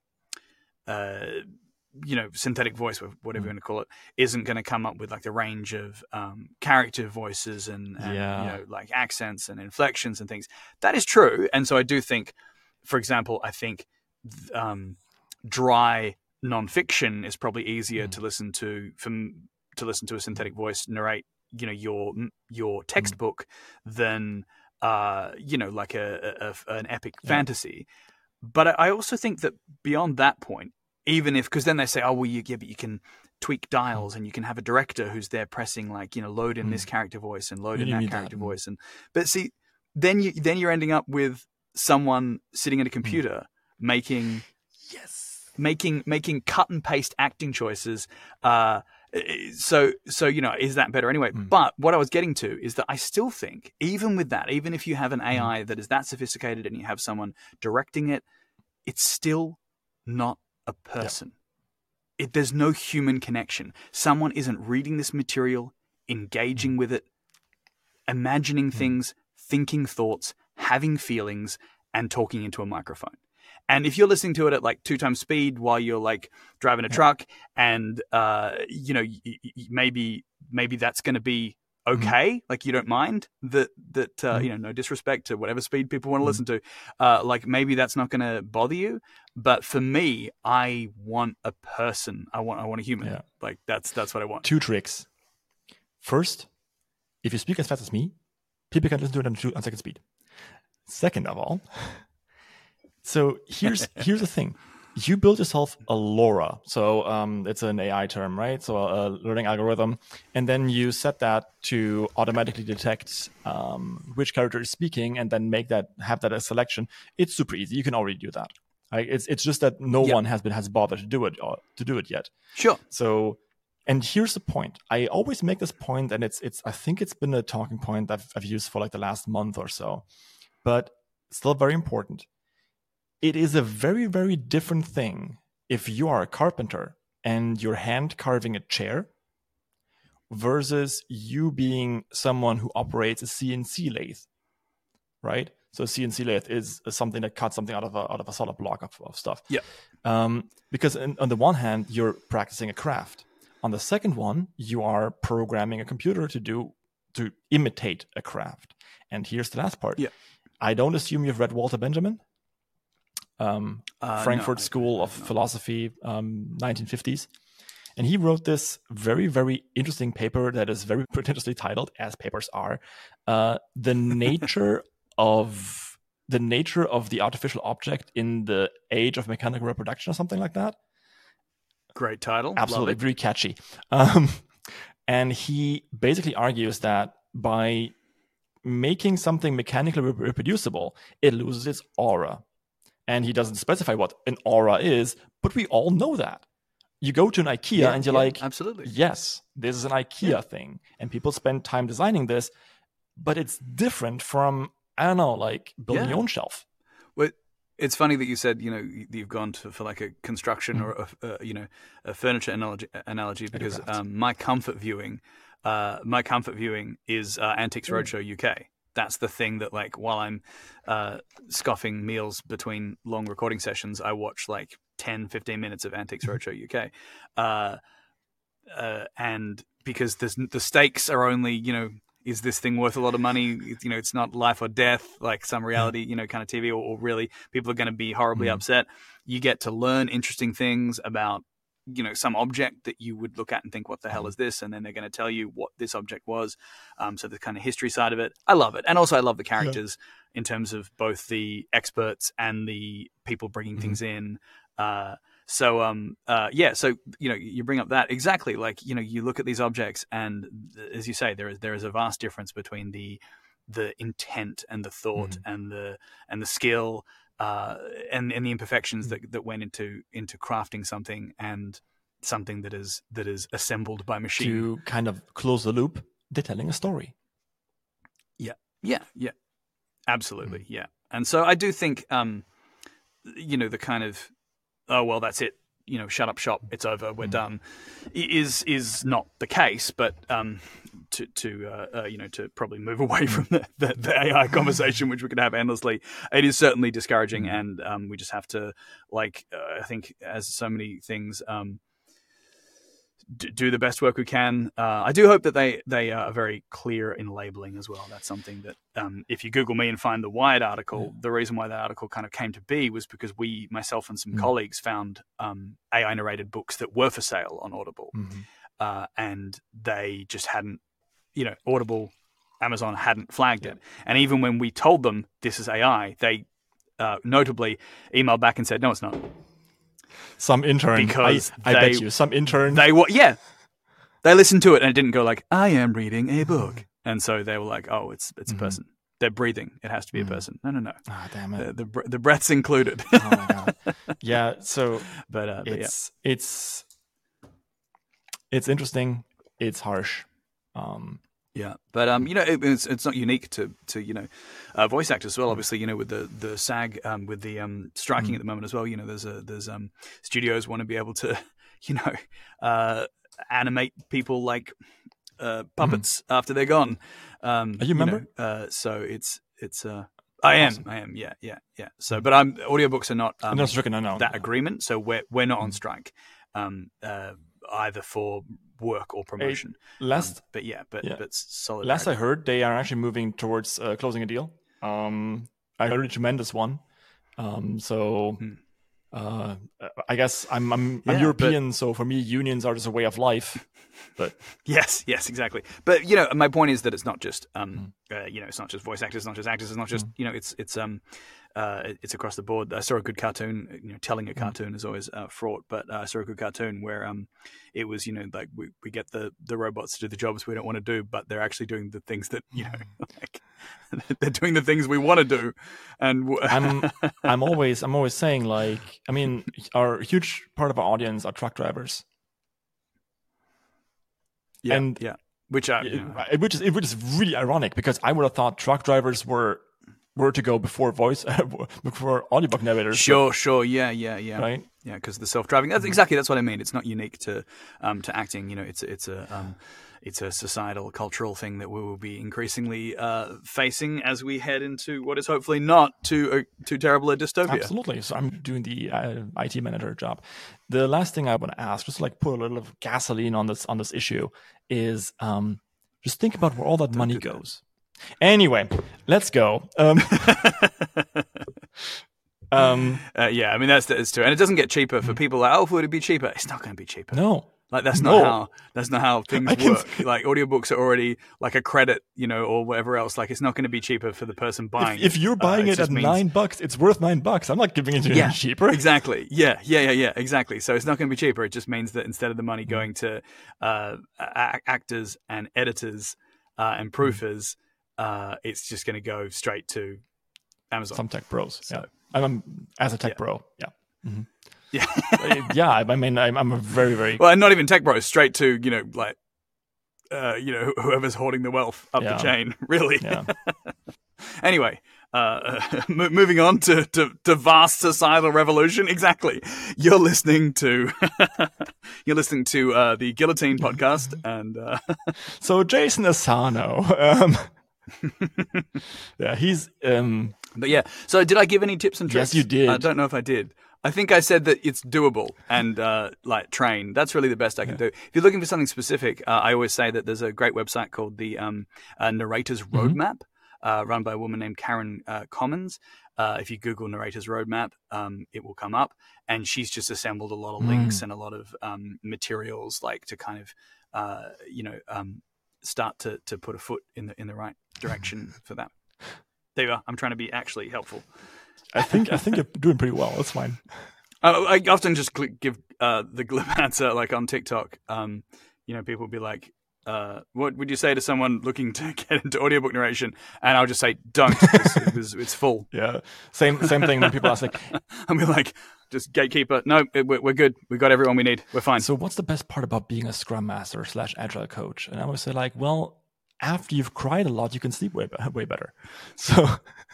[SPEAKER 1] uh, you know, synthetic voice, whatever
[SPEAKER 2] Mm.
[SPEAKER 1] you want to call it, isn't going to come up with like the range of um, character voices and, and
[SPEAKER 2] Yeah.
[SPEAKER 1] you know, like accents and inflections and things. That is true. And so I do think, for example, I think um, dry nonfiction is probably easier
[SPEAKER 2] Mm.
[SPEAKER 1] to listen to from to listen to a synthetic voice narrate, you know, your your textbook than uh, you know, like a, a, a an epic
[SPEAKER 2] Yeah.
[SPEAKER 1] fantasy. But I also think that beyond that point, even if, because then they say, oh, well, you, yeah, but you can tweak dials and you can have a director who's there pressing like, you know, load in
[SPEAKER 2] Mm.
[SPEAKER 1] this character voice and load
[SPEAKER 2] You
[SPEAKER 1] in that
[SPEAKER 2] need
[SPEAKER 1] character
[SPEAKER 2] that, mm.
[SPEAKER 1] voice. And, but see, then you, then you're ending up with someone sitting at a computer making,
[SPEAKER 2] Yes.
[SPEAKER 1] making, making cut and paste acting choices. Uh, so, so, you know, is that better anyway?
[SPEAKER 2] Mm.
[SPEAKER 1] But what I was getting to is that I still think, even with that, even if you have an A I
[SPEAKER 2] Mm.
[SPEAKER 1] that is that sophisticated and you have someone directing it, it's still not a person. It, there's no human connection. Someone isn't reading this material, engaging
[SPEAKER 2] Mm.
[SPEAKER 1] with it, imagining
[SPEAKER 2] Mm.
[SPEAKER 1] things, thinking thoughts, having feelings, and talking into a microphone. And if you're listening to it at like two times speed while you're like driving a
[SPEAKER 2] Yeah.
[SPEAKER 1] truck, and uh, you know, y- y- maybe maybe that's going to be okay,
[SPEAKER 2] Mm.
[SPEAKER 1] like you don't mind that that uh,
[SPEAKER 2] Mm.
[SPEAKER 1] you know, no disrespect to whatever speed people want to
[SPEAKER 2] Mm.
[SPEAKER 1] listen to, uh, like maybe that's not going to bother you. But for me, I want a person. I want I want a human.
[SPEAKER 2] Yeah.
[SPEAKER 1] Like that's that's what I want.
[SPEAKER 2] Two tricks. First, if you speak as fast as me, people can listen to it on, two, on second speed. Second of all, so here's here's the thing. You build yourself a LoRa. So um, it's an A I term, right? So a learning algorithm. And then you set that to automatically detect um, which character is speaking and then make that, have that as selection. It's super easy. You can already do that. Right? It's it's just that no
[SPEAKER 1] Yep.
[SPEAKER 2] one has been has bothered to do it uh, to do it yet.
[SPEAKER 1] Sure.
[SPEAKER 2] So, and here's the point. I always make this point, and it's it's I think it's been a talking point I've I've used for like the last month or so, but still very important. It is a very, very different thing if you are a carpenter and you're hand carving a chair versus you being someone who operates a C N C lathe, right? So a C N C lathe is something that cuts something out of a, out of a solid block of, of stuff.
[SPEAKER 1] Yeah.
[SPEAKER 2] Um, because in, on the one hand, you're practicing a craft. On the second one, you are programming a computer to do to imitate a craft. And here's the last part.
[SPEAKER 1] Yeah.
[SPEAKER 2] I don't assume you've read Walter Benjamin. Um,
[SPEAKER 1] Uh,
[SPEAKER 2] Frankfurt
[SPEAKER 1] no, I-
[SPEAKER 2] School
[SPEAKER 1] I
[SPEAKER 2] of
[SPEAKER 1] have not.
[SPEAKER 2] Philosophy, um, nineteen fifties. And he wrote this very, very interesting paper that is very pretentiously titled, as papers are, uh, the nature of the nature of the artificial object in the age of mechanical reproduction, or something like that.
[SPEAKER 1] Great title.
[SPEAKER 2] Absolutely,
[SPEAKER 1] Love it.
[SPEAKER 2] very catchy. Um, and he basically argues that by making something mechanically rep- reproducible, it loses its aura. And he doesn't specify what an aura is, but we all know that. You go to an IKEA
[SPEAKER 1] Yeah,
[SPEAKER 2] and you're
[SPEAKER 1] yeah,
[SPEAKER 2] like,
[SPEAKER 1] absolutely.
[SPEAKER 2] yes, this is an IKEA
[SPEAKER 1] Yeah.
[SPEAKER 2] thing. And people spend time designing this, but it's different from, I don't know, like building
[SPEAKER 1] Yeah.
[SPEAKER 2] your own shelf.
[SPEAKER 1] Well, it's funny that you said, you know, you- you've gone to, for like a construction
[SPEAKER 2] Mm.
[SPEAKER 1] or a, a, you know, a furniture analogy, analogy because
[SPEAKER 2] crafts.
[SPEAKER 1] um, my comfort viewing, uh, my comfort viewing is uh, Antiques
[SPEAKER 2] Mm.
[SPEAKER 1] Roadshow U K. That's the thing that, like, while I'm uh, scoffing meals between long recording sessions, I watch like ten, fifteen minutes of Antiques Roadshow U K. Uh, uh, and because there's, the stakes are only, you know, is this thing worth a lot of money? You know, it's not life or death, like some reality, you know, kind of T V, or, or really people are going to be horribly
[SPEAKER 2] Mm.
[SPEAKER 1] upset. You get to learn interesting things about, you know, some object that you would look at and think, what the hell is this? And then they're going to tell you what this object was. Um, so the kind of history side of it, I love it. And also I love the characters in terms of both the experts and the people bringing
[SPEAKER 2] Mhm.
[SPEAKER 1] things in. Uh, so, um, uh, yeah, so, you know, you bring up that exactly, like, you know, you look at these objects and as you say, there is, there is a vast difference between the, the intent and the thought
[SPEAKER 2] Mhm.
[SPEAKER 1] and the, and the skill, uh, and, and the imperfections
[SPEAKER 2] Mhm.
[SPEAKER 1] that, that went into, into crafting something and something that is, that is assembled by machine.
[SPEAKER 2] To kind of close the loop, they're telling a story.
[SPEAKER 1] Yeah, yeah, absolutely, yeah. And so I do think, um, you know, the kind of, oh, well, that's it, you know, shut up shop, it's over, we're
[SPEAKER 2] Mm.
[SPEAKER 1] done, is is not the case. But um, to to uh, uh, you know, to probably move away from the, the, the A I conversation, which we could have endlessly, it is certainly discouraging,
[SPEAKER 2] Mm.
[SPEAKER 1] and um, we just have to, like, uh, I think, as so many things, um, d- do the best work we can. Uh, I do hope that they they are very clear in labeling as well. That's something that um, if you Google me and find the Wired article,
[SPEAKER 2] Yeah.
[SPEAKER 1] the reason why that article kind of came to be was because we, myself and some
[SPEAKER 2] Mm.
[SPEAKER 1] colleagues, found um, A I narrated books that were for sale on Audible,
[SPEAKER 2] Mhm.
[SPEAKER 1] uh, and they just hadn't, you know, Audible Amazon hadn't flagged it. And even when we told them this is A I, they uh, notably emailed back and said, no, it's not.
[SPEAKER 2] Some intern,
[SPEAKER 1] because
[SPEAKER 2] I, I
[SPEAKER 1] they,
[SPEAKER 2] bet you, some intern.
[SPEAKER 1] They were, yeah. They listened to it and it didn't go like, I am reading a book. And so they were like, oh, it's it's mm-hmm. a person. They're breathing. It has to be mm-hmm. a person. No, no, no.
[SPEAKER 2] Ah, oh, damn it.
[SPEAKER 1] The, the, the breath's included.
[SPEAKER 2] Oh, my God. Yeah, so
[SPEAKER 1] but, uh, but
[SPEAKER 2] it's, yeah. it's, it's interesting. It's harsh. Um,
[SPEAKER 1] yeah, but um, you know, it, it's it's not unique to to you know, uh, voice actors as well. Obviously, you know, with the the SAG, um, with the um striking mm. at the moment as well. You know, there's a there's um studios want to be able to, you know, uh, animate people like uh, puppets mm. after they're gone. Um,
[SPEAKER 2] Are you a member?
[SPEAKER 1] You know, uh, so it's it's uh, I am awesome. I am yeah yeah yeah. So, but I'm audiobooks are not um,
[SPEAKER 2] no, stricken, no, no,
[SPEAKER 1] that
[SPEAKER 2] no.
[SPEAKER 1] agreement. So we're we're not
[SPEAKER 2] mm.
[SPEAKER 1] on strike. Um, uh, either for work or promotion.
[SPEAKER 2] Hey, last,
[SPEAKER 1] um, but yeah, but
[SPEAKER 2] yeah.
[SPEAKER 1] but solid.
[SPEAKER 2] Last I heard, they are actually moving towards uh, closing a deal. Um, I heard a tremendous one. Um, so hmm. uh, I guess I'm I'm, yeah, I'm European, but, so for me, unions are just a way of life. But
[SPEAKER 1] yes, yes, exactly. But you know, my point is that it's not just um, hmm. uh, you know, it's not just voice actors, it's not just actors, it's not just hmm. you know, it's it's um. Uh, it's across the board. I saw a good cartoon. You know, telling a cartoon is always uh, fraught, but uh, I saw a good cartoon where um, it was, you know, like we, we get the, the robots to do the jobs we don't want to do, but they're actually doing the things that, you know, like they're doing the things we want to do. And w-
[SPEAKER 2] I'm I'm always I'm always saying, like, I mean, our huge part of our audience are truck drivers.
[SPEAKER 1] Yeah,
[SPEAKER 2] and
[SPEAKER 1] yeah, which I, you know.
[SPEAKER 2] it, which is which is really ironic because I would have thought truck drivers were. were to go before voice, before audiobook narrators.
[SPEAKER 1] Sure, but, sure, yeah, yeah, yeah,
[SPEAKER 2] right,
[SPEAKER 1] yeah, because the self-driving. That's exactly that's what I mean. It's not unique to um, to acting. You know, it's it's a um, it's a societal, cultural thing that we will be increasingly uh, facing as we head into what is hopefully not too uh, too terrible a dystopia.
[SPEAKER 2] Absolutely. So I'm doing the uh, I T manager job. The last thing I want to ask, just to like put a little of gasoline on this on this issue, is um, just think about where all that Don't money goes. That. Anyway, let's go. Um, um,
[SPEAKER 1] uh, yeah, I mean that's that's true, and it doesn't get cheaper for people. Like, oh, would it be cheaper? It's not going to be cheaper.
[SPEAKER 2] No,
[SPEAKER 1] like that's
[SPEAKER 2] no.
[SPEAKER 1] not how that's not how things work. Like audiobooks are already like a credit, you know, or whatever else. Like it's not going to be cheaper for the person buying.
[SPEAKER 2] If, if you're buying uh, it, it at means... nine bucks, it's worth nine bucks. I'm not giving it to you
[SPEAKER 1] yeah,
[SPEAKER 2] cheaper.
[SPEAKER 1] Exactly. Yeah, yeah, yeah, yeah. Exactly. So it's not going to be cheaper. It just means that instead of the money going to uh, a- actors and editors uh, and proofers. Uh, it's just going to go straight to Amazon.
[SPEAKER 2] Some tech bros.
[SPEAKER 1] So,
[SPEAKER 2] yeah, I'm, I'm as a tech
[SPEAKER 1] yeah.
[SPEAKER 2] bro. Yeah, mm-hmm.
[SPEAKER 1] yeah,
[SPEAKER 2] yeah. I mean, I'm, I'm a very, very
[SPEAKER 1] well, and not even tech bros. Straight to you know, like, uh, you know, whoever's hoarding the wealth up
[SPEAKER 2] yeah.
[SPEAKER 1] the chain. Really.
[SPEAKER 2] Yeah.
[SPEAKER 1] Anyway, uh, moving on to, to to vast societal revolution. Exactly. You're listening to you're listening to uh, the Guillotine podcast, and uh...
[SPEAKER 2] so Jason Asano. Um... yeah, he's. Um...
[SPEAKER 1] But yeah, so did I give any tips and tricks?
[SPEAKER 2] Yes, you did.
[SPEAKER 1] I don't know if I did. I think I said that it's doable and uh, like train. That's really the best I can yeah. do. If you're looking for something specific, uh, I always say that there's a great website called the um, uh, Narrator's Roadmap, mm-hmm. uh, run by a woman named Karen uh, Commons. Uh, if you Google Narrator's Roadmap, um, it will come up, and she's just assembled a lot of links mm. and a lot of um, materials, like to kind of, uh, you know, um, start to to put a foot in the in the right direction for that. There you are. I'm trying to be actually helpful.
[SPEAKER 2] I think I think you're doing pretty well. That's fine.
[SPEAKER 1] Uh, I often just click, give uh, the glib answer, like on TikTok. Um, you know, people will be like, uh, "What would you say to someone looking to get into audiobook narration?" And I'll just say, "Don't. It's, it was, it's full."
[SPEAKER 2] Yeah, same same thing when people ask like,
[SPEAKER 1] "I'll be like, just gatekeeper. No, we're, we're good. We've got everyone we need. We're fine."
[SPEAKER 2] So, what's the best part about being a Scrum Master slash Agile coach? And I always say like, well, after you've cried a lot, you can sleep way way better. So.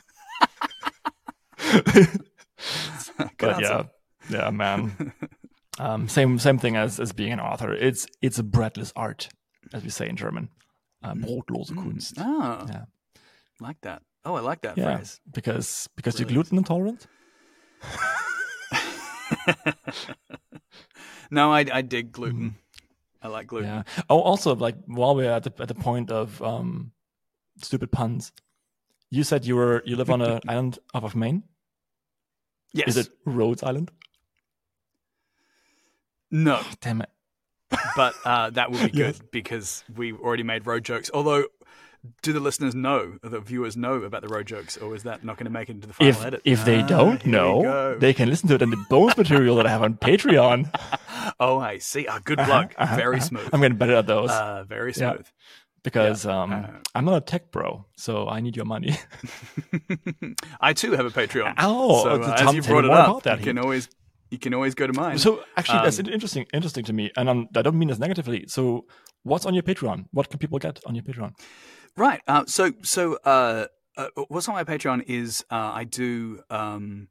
[SPEAKER 2] But yeah, yeah, man. Um, same same thing as, as being an author. It's it's a breadless art, as we say in German. Uh, brotlose Kunst.
[SPEAKER 1] Mm. Oh,
[SPEAKER 2] yeah,
[SPEAKER 1] like that. Oh, I like that
[SPEAKER 2] yeah,
[SPEAKER 1] phrase.
[SPEAKER 2] Because because Brilliant. You're gluten intolerant.
[SPEAKER 1] No, I I dig gluten. Mm. I like gluten.
[SPEAKER 2] Yeah. Oh, also, like while we're at the at the point of um, stupid puns, you said you were you live on an island off of Maine.
[SPEAKER 1] Yes.
[SPEAKER 2] Is it Rhodes Island?
[SPEAKER 1] No.
[SPEAKER 2] Damn it.
[SPEAKER 1] But uh, that would be good
[SPEAKER 2] yes.
[SPEAKER 1] because we already made road jokes. Although do the listeners know, the viewers know about the road jokes, or is that not going to make it into the final
[SPEAKER 2] If
[SPEAKER 1] edit?
[SPEAKER 2] if they
[SPEAKER 1] Ah,
[SPEAKER 2] don't
[SPEAKER 1] here we
[SPEAKER 2] know,
[SPEAKER 1] go.
[SPEAKER 2] they can listen to it in the bonus material that I have on Patreon.
[SPEAKER 1] Oh, I see. Ah, good plug.
[SPEAKER 2] Uh-huh,
[SPEAKER 1] Very
[SPEAKER 2] uh-huh.
[SPEAKER 1] smooth.
[SPEAKER 2] I'm getting better at those
[SPEAKER 1] Uh, very
[SPEAKER 2] Yeah.
[SPEAKER 1] smooth.
[SPEAKER 2] because
[SPEAKER 1] yeah.
[SPEAKER 2] um,
[SPEAKER 1] Uh.
[SPEAKER 2] I'm not a tech bro, so I need your money.
[SPEAKER 1] I too have a Patreon.
[SPEAKER 2] Oh,
[SPEAKER 1] so,
[SPEAKER 2] uh,
[SPEAKER 1] uh,
[SPEAKER 2] tell-
[SPEAKER 1] as you
[SPEAKER 2] tell me
[SPEAKER 1] brought it
[SPEAKER 2] more
[SPEAKER 1] up,
[SPEAKER 2] about that,
[SPEAKER 1] you can
[SPEAKER 2] Heath.
[SPEAKER 1] always you can always go to mine.
[SPEAKER 2] So actually, that's
[SPEAKER 1] Um,
[SPEAKER 2] interesting interesting to me, and I'm, I don't mean this negatively. So, what's on your Patreon? What can people get on your Patreon?
[SPEAKER 1] Right. Uh, so, so uh, uh, what's on my Patreon is uh, I do um,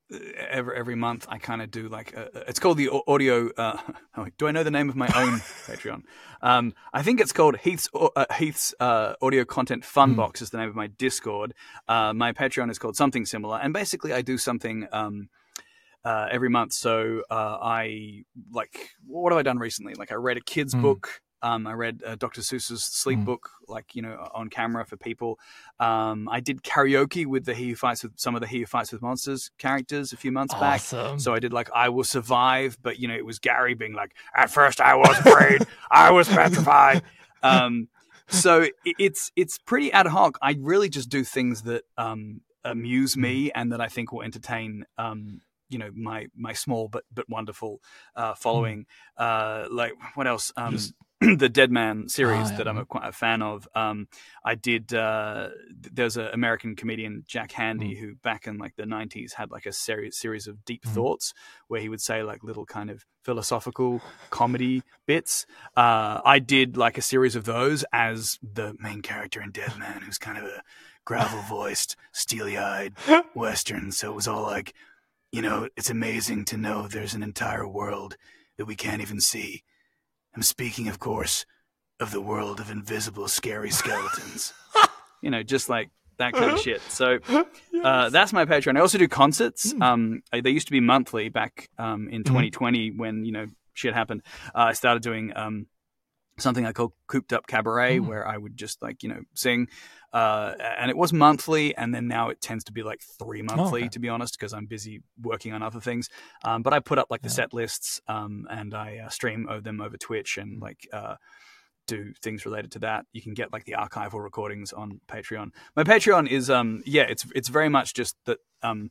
[SPEAKER 1] every every month. I kind of do like a, it's called the audio. Uh, oh, do I know the name of my own Patreon? Um, I think it's called Heath's uh, Heath's uh, Audio Content Fun
[SPEAKER 2] Mm.
[SPEAKER 1] Box is the name of my Discord. Uh, my Patreon is called something similar, and basically I do something. Um, Uh, every month. So uh, I like, what have I done recently? Like I read a kid's
[SPEAKER 2] Mm.
[SPEAKER 1] book. Um, I read uh, Doctor Seuss's sleep
[SPEAKER 2] Mm.
[SPEAKER 1] book, like, you know, on camera for people. Um, I did karaoke with the He Who Fights with some of the He Who Fights with Monsters characters a few months back.
[SPEAKER 2] Awesome.
[SPEAKER 1] So I did like I Will Survive, but you know, it was Gary being like, at first I was afraid, I was petrified. Um, so it, it's it's pretty ad hoc. I really just do things that um, amuse me and that I think will entertain um, you know, my my small but but wonderful uh, following. Uh, like what else? Um,
[SPEAKER 2] Just-
[SPEAKER 1] the Dead Man series
[SPEAKER 2] Ah, yeah,
[SPEAKER 1] that I'm a, quite a fan of. Um, I did. Uh, there's an American comedian, Jack Handy, who back in like the nineties had like a series series of deep
[SPEAKER 2] Mm.
[SPEAKER 1] thoughts where he would say like little kind of philosophical comedy bits. Uh, I did like a series of those as the main character in Dead Man, who's kind of a gravel voiced, steely eyed Western. So it was all like, you know, it's amazing to know there's an entire world that we can't even see. I'm speaking, of course, of the world of invisible, scary skeletons. You know, just like that kind of shit. So uh, that's my Patreon. I also do concerts.
[SPEAKER 2] Mm.
[SPEAKER 1] Um, they used to be monthly back um, in
[SPEAKER 2] Mhm.
[SPEAKER 1] twenty twenty when, you know, shit happened. Uh, I started doing um, something I call Cooped Up Cabaret,
[SPEAKER 2] Mm.
[SPEAKER 1] where I would just like, you know, sing. Uh, and it was monthly, and then now it tends to be like three monthly,
[SPEAKER 2] okay.
[SPEAKER 1] to be honest, because I'm busy working on other things. Um, but I put up like the
[SPEAKER 2] Yeah.
[SPEAKER 1] set lists, um, and I uh, stream over them over Twitch and like uh, do things related to that. You can get like the archival recordings on Patreon. My Patreon is, um, yeah, it's it's very much just that um,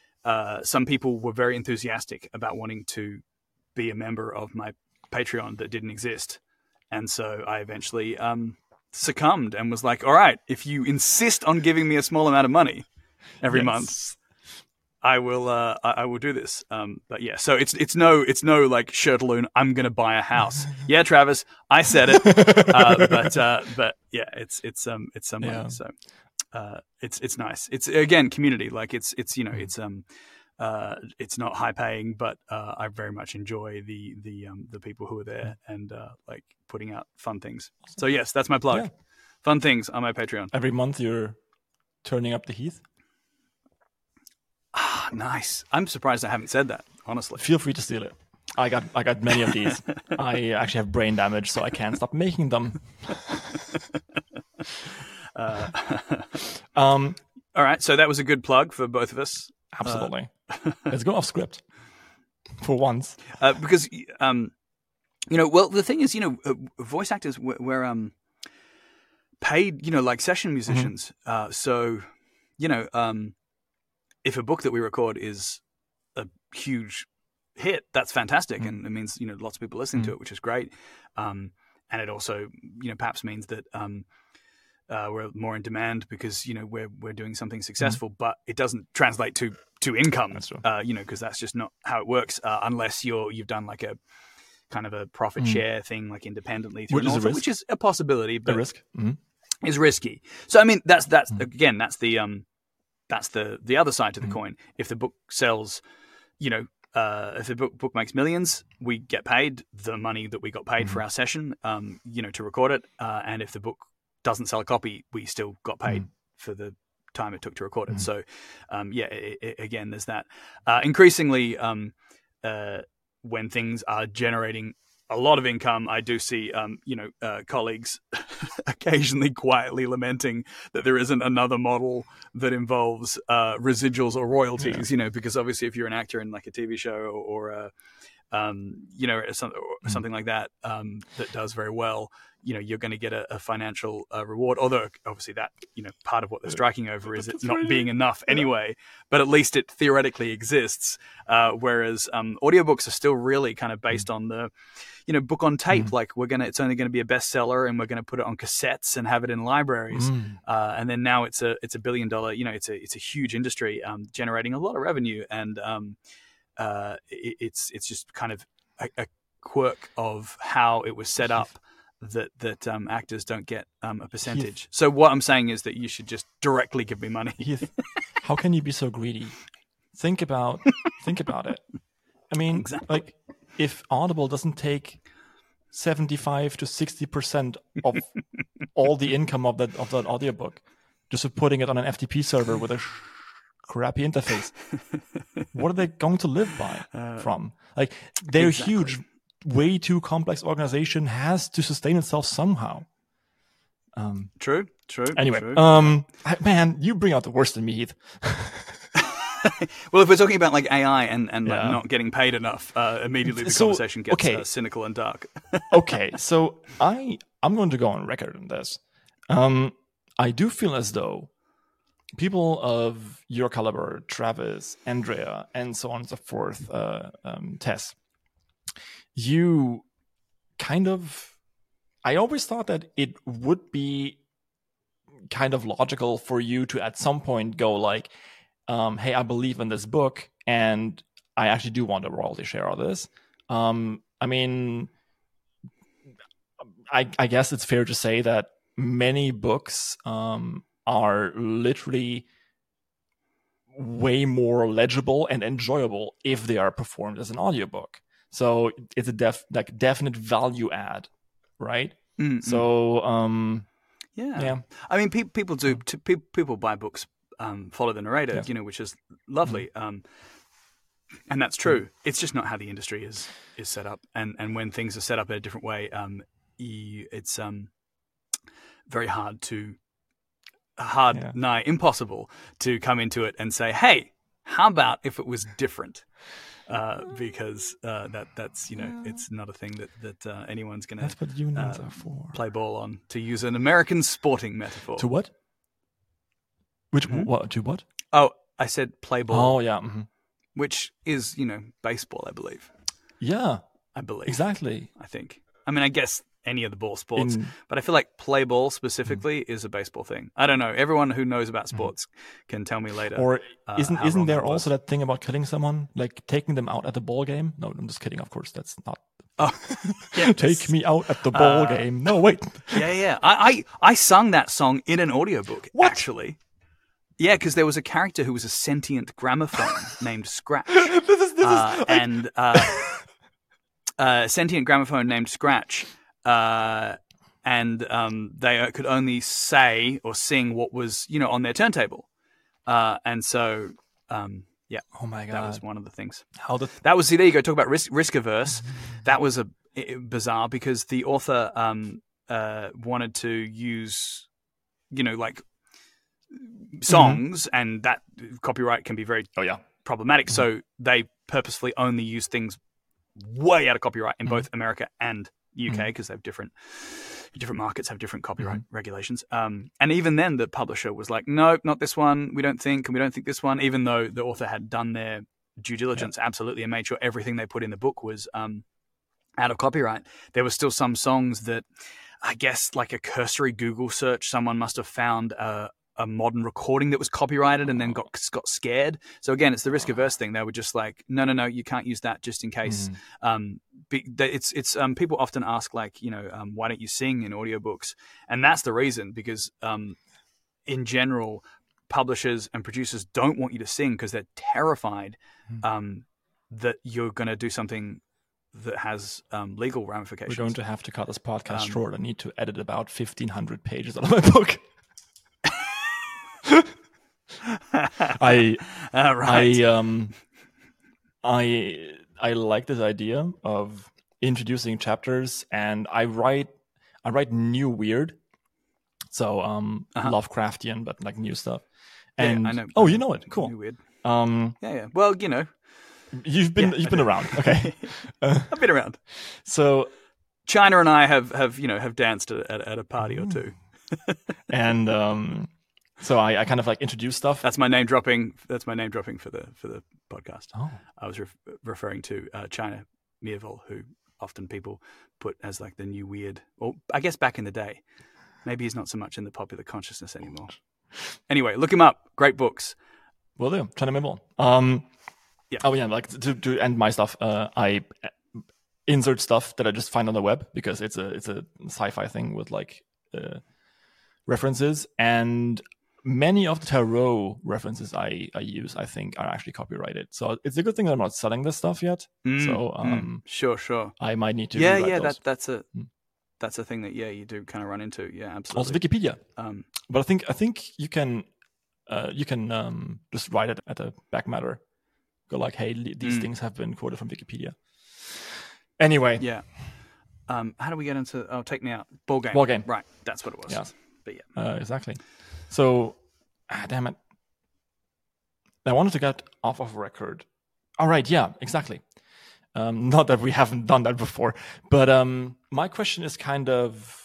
[SPEAKER 1] uh, some people were very enthusiastic about wanting to be a member of my Patreon that didn't exist. And so I eventually um, succumbed and was like, all right, if you insist on giving me a small amount of money every
[SPEAKER 2] Yes.
[SPEAKER 1] month, I will uh, I, I will do this. Um, but yeah, so it's it's no it's no like Shirtaloon, I'm gonna buy a house. Yeah, Travis, I said it. uh, but uh, but yeah, it's it's um it's some money.
[SPEAKER 2] Yeah.
[SPEAKER 1] So uh, it's it's nice. It's again community. Like it's it's you know it's um uh it's not high paying, but uh, I very much enjoy the the um the people who are there and uh, like putting out fun things. So yes, that's my plug.
[SPEAKER 2] Yeah.
[SPEAKER 1] Fun things on my Patreon.
[SPEAKER 2] Every month you're turning up the Heath.
[SPEAKER 1] Ah, nice. I'm surprised I haven't said that, honestly.
[SPEAKER 2] Feel free to steal it. I got I got many of these. I actually have brain damage, so I can't stop making them.
[SPEAKER 1] Uh,
[SPEAKER 2] Um,
[SPEAKER 1] all right, so that was a good plug for both of us.
[SPEAKER 2] absolutely. Let's go off script for once.
[SPEAKER 1] Uh, because um, you know, well, the thing is, you know, uh, voice actors we're, we're um paid, you know, like session musicians. Uh, so, you know, um, if a book that we record is a huge hit, that's fantastic, and it means, you know, lots of people listening to it, which is great. Um, and it also, you know, perhaps means that um, uh, we're more in demand because, you know, we're we're doing something successful, but it doesn't translate to to income.
[SPEAKER 2] That's true.
[SPEAKER 1] Uh, you know, because that's just not how it works uh, unless you're you've done like a kind of a profit share thing, like independently through
[SPEAKER 2] Which
[SPEAKER 1] an
[SPEAKER 2] is a
[SPEAKER 1] author,
[SPEAKER 2] risk.
[SPEAKER 1] which is a possibility,
[SPEAKER 2] The
[SPEAKER 1] but
[SPEAKER 2] risk. Mhm.
[SPEAKER 1] is risky. So I mean, that's that's again, that's the um, that's the the other side to the coin. If the book sells, you know, uh, if the book book makes millions, we get paid the money that we got paid for our session, um, you know, to record it. Uh, and if the book doesn't sell a copy, we still got paid for the time it took to record it. So, um, yeah, it, it, again, there's that. Uh, increasingly, um, uh, when things are generating a lot of income, I do see, um, you know, uh, colleagues occasionally quietly lamenting that there isn't another model that involves uh, residuals or royalties, yeah. you know, because obviously if you're an actor in like a T V show or, or a, um, you know, some, or something like that um, that does very well, you know, you're going to get a, a financial uh, reward. Although obviously that, you know, part of what they're striking over is it not being enough anyway, but at least it theoretically exists. Uh, whereas um, audiobooks are still really kind of based on the, you know, book on tape. Mm. Like we're going to, it's only going to be a bestseller and we're going to put it on cassettes and have it in libraries. Mm. Uh, and then now it's a, it's a billion dollar, you know, it's a, it's a huge industry um, generating a lot of revenue. And um, uh, it, it's, it's just kind of a, a quirk of how it was set up. that that um, actors don't get um, a percentage. Heath. So what I'm saying is that you should just directly give me money.
[SPEAKER 2] Heath, how can you be so greedy? Think about think about it. I mean, exactly. Like if Audible doesn't take seventy-five to sixty percent of all the income of that of that audiobook, just for putting it on an F T P server with a sh- crappy interface, what are they going to live by uh, from? Like they're exactly. huge. Way too complex organization has to sustain itself somehow. Um,
[SPEAKER 1] true, true.
[SPEAKER 2] Anyway,
[SPEAKER 1] true.
[SPEAKER 2] um, I, man, you bring out the worst in me, Heath.
[SPEAKER 1] Well, if we're talking about like A I and, and yeah. like not getting paid enough, uh, immediately the so, conversation gets okay. uh, cynical and dark.
[SPEAKER 2] Okay, so I I'm going to go on record on this. Um, I do feel as though people of your caliber, Travis, Andrea, and so on and so forth, uh, um, Tess. You kind of, I always thought that it would be kind of logical for you to at some point go like, um, hey, I believe in this book and I actually do want a royalty share of this. Um, I mean, I, I guess it's fair to say that many books um, are literally way more legible and enjoyable if they are performed as an audiobook. So it's a def like definite value add, right? Mm-hmm. So um,
[SPEAKER 1] yeah,
[SPEAKER 2] yeah.
[SPEAKER 1] I mean, pe- people do. To, pe- people buy books, um, follow the narrator, yeah. you know, which is lovely, mm-hmm. um, and that's true. Mm-hmm. It's just not how the industry is is set up, and and when things are set up in a different way, um, you, it's um very hard to hard yeah. nigh impossible to come into it and say, hey, how about if it was different? Uh, because uh, that that's you know it's not a thing that that uh, anyone's going to
[SPEAKER 2] that's what unions uh, are for.
[SPEAKER 1] Play ball on, to use an American sporting metaphor.
[SPEAKER 2] To what? Which mm-hmm. what? To what?
[SPEAKER 1] Oh, I said play ball.
[SPEAKER 2] Oh yeah, mm-hmm.
[SPEAKER 1] Which is you know baseball, I believe.
[SPEAKER 2] Yeah,
[SPEAKER 1] I believe
[SPEAKER 2] exactly.
[SPEAKER 1] I think. I mean, I guess any of the ball sports, In... but I feel like play ball specifically mm-hmm. is a baseball thing. I don't know. Everyone who knows about sports mm-hmm. can tell me later.
[SPEAKER 2] Or isn't uh, isn't there also that thing about killing someone, like taking them out at the ball game? No, I'm just kidding. Of course, that's not.
[SPEAKER 1] Oh, yes.
[SPEAKER 2] Take me out at the ball uh, game. No, wait.
[SPEAKER 1] Yeah, yeah. I, I I sung that song in an audiobook.
[SPEAKER 2] What?
[SPEAKER 1] Actually. Yeah, because there was a character who was a sentient gramophone named Scratch.
[SPEAKER 2] this is this
[SPEAKER 1] uh,
[SPEAKER 2] is
[SPEAKER 1] I... and uh, uh, sentient gramophone named Scratch. Uh, and um, they could only say or sing what was, you know, on their turntable. Uh, and so, um, yeah.
[SPEAKER 2] Oh my God.
[SPEAKER 1] That was one of the things.
[SPEAKER 2] How the...
[SPEAKER 1] That was, see, there you go, talk about risk, risk averse. That was a, it, bizarre because the author um, uh, wanted to use, you know, like songs, mm-hmm. and that copyright can be very
[SPEAKER 2] oh, yeah.
[SPEAKER 1] problematic.
[SPEAKER 2] Mm-hmm.
[SPEAKER 1] So they purposefully only use things way out of copyright in mm-hmm. both America and U K, because mm-hmm. they have different different markets have different copyright mm-hmm. regulations. Um, and even then, the publisher was like, "Nope, not this one. We don't think, and we don't think this one." Even though the author had done their due diligence, yeah. absolutely, and made sure everything they put in the book was um, out of copyright. There were still some songs that, I guess, like a cursory Google search, someone must have found a, a modern recording that was copyrighted and then got got scared. So again, it's the risk averse thing. They were just like, no, no, no, you can't use that just in case. Mm. Um, be, it's it's um, people often ask like, you know, um, why don't you sing in audiobooks? And that's the reason, because um, in general, publishers and producers don't want you to sing because they're terrified mm. um, that you're going to do something that has um, legal ramifications.
[SPEAKER 2] We're going to have to cut this podcast um, short. I need to edit about fifteen hundred pages out of my book. I
[SPEAKER 1] uh, right.
[SPEAKER 2] I um I I like this idea of introducing chapters, and I write I write new weird, so um uh-huh. Lovecraftian, but like new stuff. And
[SPEAKER 1] yeah, I know.
[SPEAKER 2] oh, you know it, cool.
[SPEAKER 1] New weird.
[SPEAKER 2] Um,
[SPEAKER 1] yeah, yeah. Well, you know,
[SPEAKER 2] You've been
[SPEAKER 1] Yeah,
[SPEAKER 2] you've
[SPEAKER 1] I
[SPEAKER 2] been
[SPEAKER 1] do.
[SPEAKER 2] around, okay? Uh,
[SPEAKER 1] I've been around.
[SPEAKER 2] so
[SPEAKER 1] China and I have, have you know have danced at, at, at a party or two.
[SPEAKER 2] and um, so I, I kind of like introduce stuff.
[SPEAKER 1] That's my name dropping. That's my name dropping for the for the podcast.
[SPEAKER 2] Oh.
[SPEAKER 1] I was ref- referring to uh, China Miéville, who often people put as like the new weird, or I guess back in the day. Maybe he's not so much in the popular consciousness anymore. Anyway, look him up. Great books.
[SPEAKER 2] Will do. China Miéville. Um,
[SPEAKER 1] Yeah.
[SPEAKER 2] Oh yeah, like to to end my stuff, uh, I insert stuff that I just find on the web because it's a it's a sci-fi thing with like uh, references, and many of the tarot references I, I use, I think, are actually copyrighted. So it's a good thing that I'm not selling this stuff yet.
[SPEAKER 1] Mm,
[SPEAKER 2] so um,
[SPEAKER 1] mm, sure, sure.
[SPEAKER 2] I might need to.
[SPEAKER 1] Yeah,
[SPEAKER 2] rewrite
[SPEAKER 1] yeah.
[SPEAKER 2] those.
[SPEAKER 1] That that's a
[SPEAKER 2] Mm.
[SPEAKER 1] that's a thing that yeah you do kind of run into. Yeah, absolutely.
[SPEAKER 2] Also Wikipedia,
[SPEAKER 1] Um,
[SPEAKER 2] but I think I think you can uh, you can um, just write it at a back matter. Go like, hey, li- these
[SPEAKER 1] Mm.
[SPEAKER 2] things have been quoted from Wikipedia. Anyway,
[SPEAKER 1] yeah. Um, how do we get into? Oh, take me out. Ball game.
[SPEAKER 2] Ball game.
[SPEAKER 1] Right. That's what it was.
[SPEAKER 2] Yes.
[SPEAKER 1] But yeah.
[SPEAKER 2] Uh, exactly. So, ah, damn it. I wanted to get off of record. All right. Yeah, exactly. Um, not that we haven't done that before, but um, my question is kind of,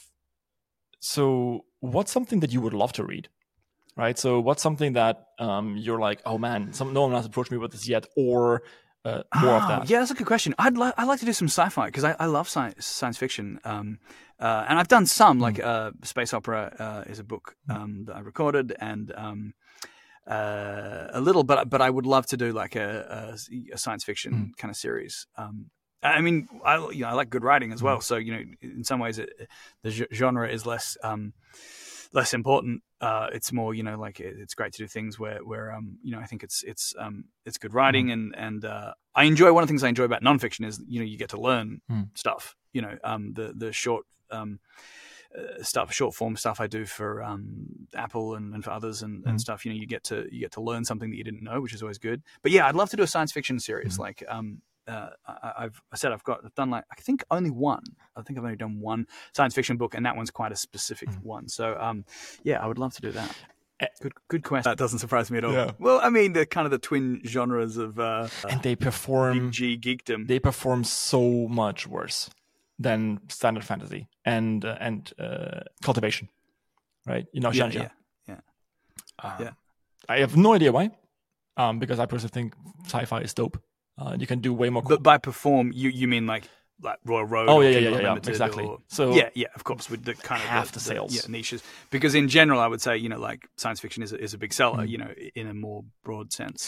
[SPEAKER 2] so what's something that you would love to read? Right. So what's something that um, you're like, oh man, some, no one has approached me with this yet, or uh, more
[SPEAKER 1] Oh,
[SPEAKER 2] of that?
[SPEAKER 1] Yeah, that's a good question. I'd like I'd like to do some sci-fi because I, I love science science fiction. Um, uh, and I've done some like uh, Space Opera uh, is a book um, that I recorded, and um, uh, a little, but but I would love to do like a, a, a science fiction kind of series. Um, I mean, I you know I like good writing as well. So you know, in some ways, it, the g- genre is less um, less important. Uh, it's more, you know, like it, it's great to do things where, where, um, you know, I think it's, it's, um, it's good writing, and and uh, I enjoy one of the things I enjoy about nonfiction is, you know, you get to learn
[SPEAKER 2] Mm.
[SPEAKER 1] stuff. You know, um, the the short um, uh, stuff, short form stuff I do for um, Apple and, and for others and,
[SPEAKER 2] Mm.
[SPEAKER 1] and stuff. You know, you get to you get to learn something that you didn't know, which is always good. But yeah, I'd love to do a science fiction series.
[SPEAKER 2] Mm.
[SPEAKER 1] Like, um, uh, I, I've I said I've got I've done like I think only one. I think I've only done one science fiction book, and that one's quite a specific
[SPEAKER 2] Mm.
[SPEAKER 1] one. So um, yeah, I would love to do that.
[SPEAKER 2] Eh.
[SPEAKER 1] Good, good question. That doesn't surprise me at all.
[SPEAKER 2] Yeah.
[SPEAKER 1] Well, I mean, the kind of the twin genres of uh,
[SPEAKER 2] And they perform,
[SPEAKER 1] big G geekdom.
[SPEAKER 2] they perform so much worse than standard fantasy and uh, and uh, cultivation, right? You know,
[SPEAKER 1] yeah,
[SPEAKER 2] Xianxia.
[SPEAKER 1] yeah, yeah.
[SPEAKER 2] Um,
[SPEAKER 1] Yeah.
[SPEAKER 2] I have no idea why, um, because I personally think sci-fi is dope. Uh, you can do way more. Cool.
[SPEAKER 1] But by perform, you you mean like like Royal Road?
[SPEAKER 2] Oh
[SPEAKER 1] or
[SPEAKER 2] yeah, yeah,
[SPEAKER 1] Kindle
[SPEAKER 2] yeah, yeah,
[SPEAKER 1] Unlimited
[SPEAKER 2] exactly.
[SPEAKER 1] or-
[SPEAKER 2] So
[SPEAKER 1] yeah, yeah, of course, with the kind of
[SPEAKER 2] half
[SPEAKER 1] the,
[SPEAKER 2] the sales.
[SPEAKER 1] yeah, niches. Because in general, I would say, you know, like science fiction is a, is a big seller,
[SPEAKER 2] Mm.
[SPEAKER 1] you know, in a more broad sense.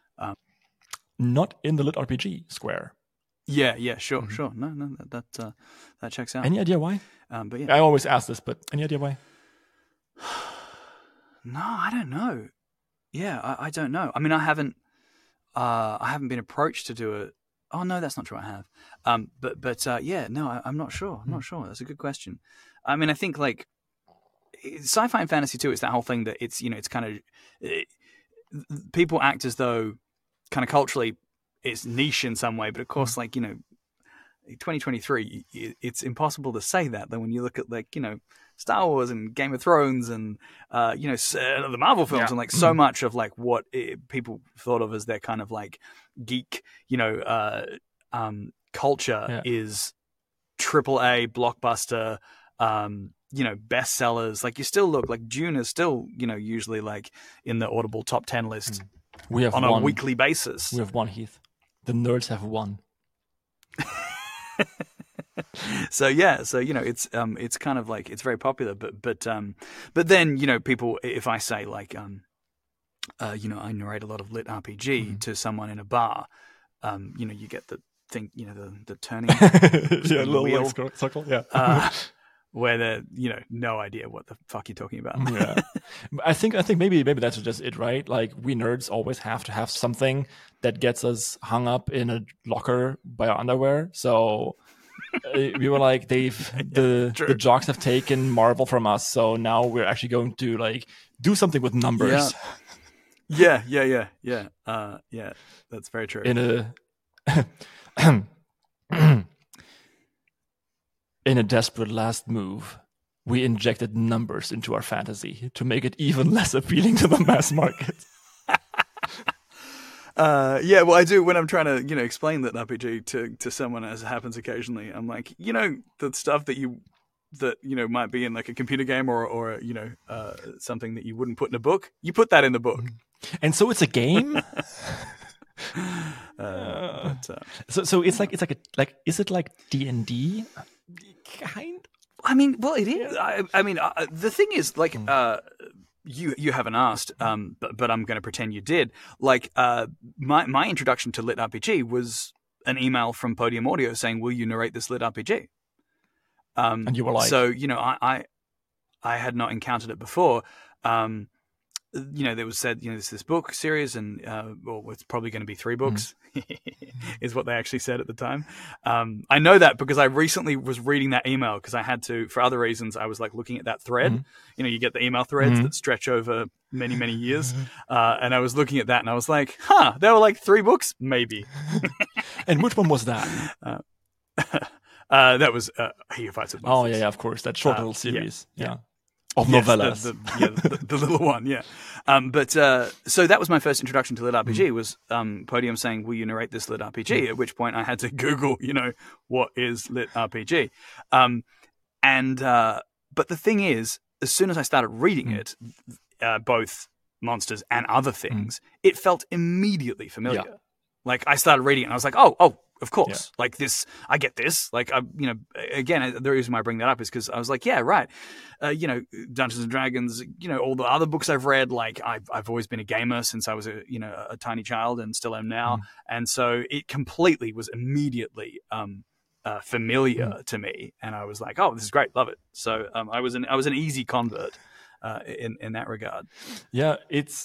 [SPEAKER 2] not in the lit R P G square.
[SPEAKER 1] Yeah, yeah, sure,
[SPEAKER 2] Mhm.
[SPEAKER 1] sure. No, no, that that, uh, that checks out.
[SPEAKER 2] Any idea why?
[SPEAKER 1] Um, but yeah,
[SPEAKER 2] I always ask this, but any idea why?
[SPEAKER 1] no, I don't know. Yeah, I, I don't know. I mean, I haven't, uh, I haven't been approached to do it. Oh no, that's not true. I have. Um, but but uh, yeah, no, I, I'm not sure. I'm not sure. That's a good question. I mean, I think like sci-fi and fantasy too. It's that whole thing that it's you know it's kind of it, people act as though kind of culturally it's niche in some way, but of course, like you know, twenty twenty-three, it, it's impossible to say that. Then when you look at like you know Star Wars and Game of Thrones and uh, you know s- uh, the Marvel films
[SPEAKER 2] Yeah.
[SPEAKER 1] and like so much of like what it, people thought of as their kind of like geek, you know, uh, um, culture
[SPEAKER 2] Yeah.
[SPEAKER 1] is triple A blockbuster. Um, you know, bestsellers. Like you still look like Dune is still you know usually like in the Audible top ten list
[SPEAKER 2] We have
[SPEAKER 1] on
[SPEAKER 2] one.
[SPEAKER 1] a weekly basis.
[SPEAKER 2] We have one, Heath. The nerds have won.
[SPEAKER 1] So yeah, so you know, it's um, it's kind of like it's very popular, but but um, but then you know, people if I say like um, uh, you know, I narrate a lot of lit R P G
[SPEAKER 2] Mhm.
[SPEAKER 1] to someone in a bar, um, you know, you get the thing, you know, the the turning
[SPEAKER 2] yeah, a little
[SPEAKER 1] wheel.
[SPEAKER 2] like, scro- circle. Yeah.
[SPEAKER 1] uh, where they're you know no idea what the fuck you're talking about.
[SPEAKER 2] yeah. But I think I think maybe maybe that's just it, right? Like we nerds always have to have something that gets us hung up in a locker by our underwear. So uh, we were like, they've the
[SPEAKER 1] true.
[SPEAKER 2] the jocks have taken Marvel from us, so now we're actually going to like do something with numbers
[SPEAKER 1] Yeah, yeah, yeah, yeah, uh, yeah. That's very true.
[SPEAKER 2] in a in a desperate last move. We injected numbers into our fantasy to make it even less appealing to the mass market.
[SPEAKER 1] Uh, yeah, well, I do when I'm trying to, you know, explain that R P G to, to someone, as happens occasionally. I'm like, you know, the stuff that you that you know might be in like a computer game or or you know uh, something that you wouldn't put in a book. You put that in the book,
[SPEAKER 2] and so it's a game.
[SPEAKER 1] uh, but, uh,
[SPEAKER 2] so so it's like it's like a like is it like D and D? Kind.
[SPEAKER 1] I mean, well, it is. I, I mean, uh, the thing is, like, uh, you you haven't asked, um, but but I'm going to pretend you did. Like, uh, my my introduction to Lit R P G was an email from Podium Audio saying, "Will you narrate this Lit R P G?" Um,
[SPEAKER 2] and you were like,
[SPEAKER 1] so you know, I I, I had not encountered it before. Um, you know, there was said, you know, there's this book series, and uh, well, it's probably going to be three books, mm. is what they actually said at the time. Um, I know that because I recently was reading that email because I had to, for other reasons, I was like looking at that thread. Mm. You know, you get the email threads mm. that stretch over many, many years, uh, and I was looking at that, and I was like, huh, there were like three books, maybe.
[SPEAKER 2] And which one was that?
[SPEAKER 1] Uh, uh, that was uh, He Who Fights with Monsters.
[SPEAKER 2] Oh yeah, yeah, of course, that short uh, little series, yeah. yeah. Of
[SPEAKER 1] yes,
[SPEAKER 2] novellas.
[SPEAKER 1] The, the, yeah, the, the little one, yeah. Um, but uh, so that was my first introduction to Lit R P G, mm. was um, Podium saying, will you narrate this Lit R P G? Mm. At which point I had to Google, you know, what is Lit R P G? Um, and uh, but the thing is, as soon as I started reading mm. it, uh, both Monsters and other things, mm. it felt immediately familiar. Yeah. Like I started reading it and I was like, oh, oh, of course. Yeah. Like this, I get this. Like, I, you know, again, the reason why I bring that up is because I was like, yeah, right. Uh, you know, Dungeons and Dragons, you know, all the other books I've read, like I've, I've always been a gamer since I was a, you know, a tiny child and still am now. Mm. And so it completely was immediately um, uh, familiar mm. to me. And I was like, oh, this is great. Love it. So um, I was an, I was an easy convert uh, in, in that regard.
[SPEAKER 2] Yeah, it's,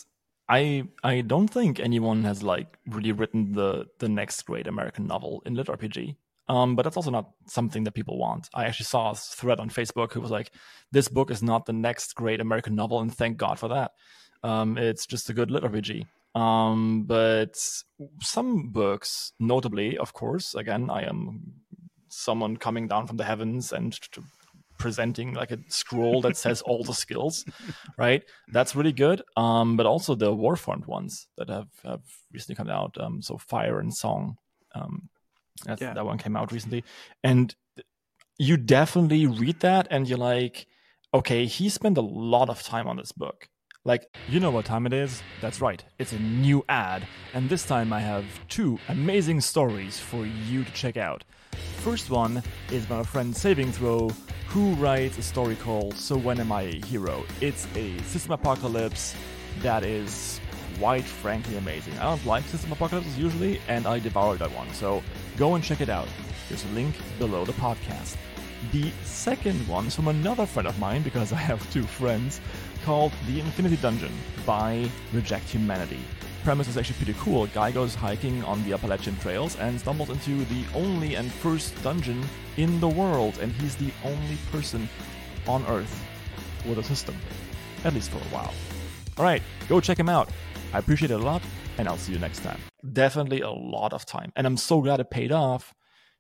[SPEAKER 2] I I don't think anyone has like really written the the next great American novel in Lit R P G. Um, but that's also not something that people want. I actually saw a thread on Facebook who was like, "This book is not the next great American novel," and thank God for that. Um, it's just a good Lit R P G. Um, but some books, notably, of course, again, I am someone coming down from the heavens and to presenting like a scroll that says all the skills, right? That's really good. Um, but also the Warfront ones that have, have recently come out. Um, so Fire and Song, um, that's, yeah. that one came out recently. And you definitely read that and you're like, okay, he spent a lot of time on this book. Like, you know what time it is? That's right. It's a new ad. And this time I have two amazing stories for you to check out. First one is by my friend Saving Throw, who writes a story called So When Am I a Hero? It's a system apocalypse that is quite frankly amazing. I don't like system apocalypses usually, and I devoured that one. So go and check it out. There's a link below the podcast. The second one is from another friend of mine, because I have two friends, called The Infinity Dungeon by Reject Humanity. Premise is actually pretty cool. A guy goes hiking on the Appalachian Trails and stumbles into the only and first dungeon in the world, and he's the only person on Earth with a system, at least for a while. Alright, go check him out. I appreciate it a lot, and I'll see you next time. Definitely a lot of time, and I'm so glad it paid off,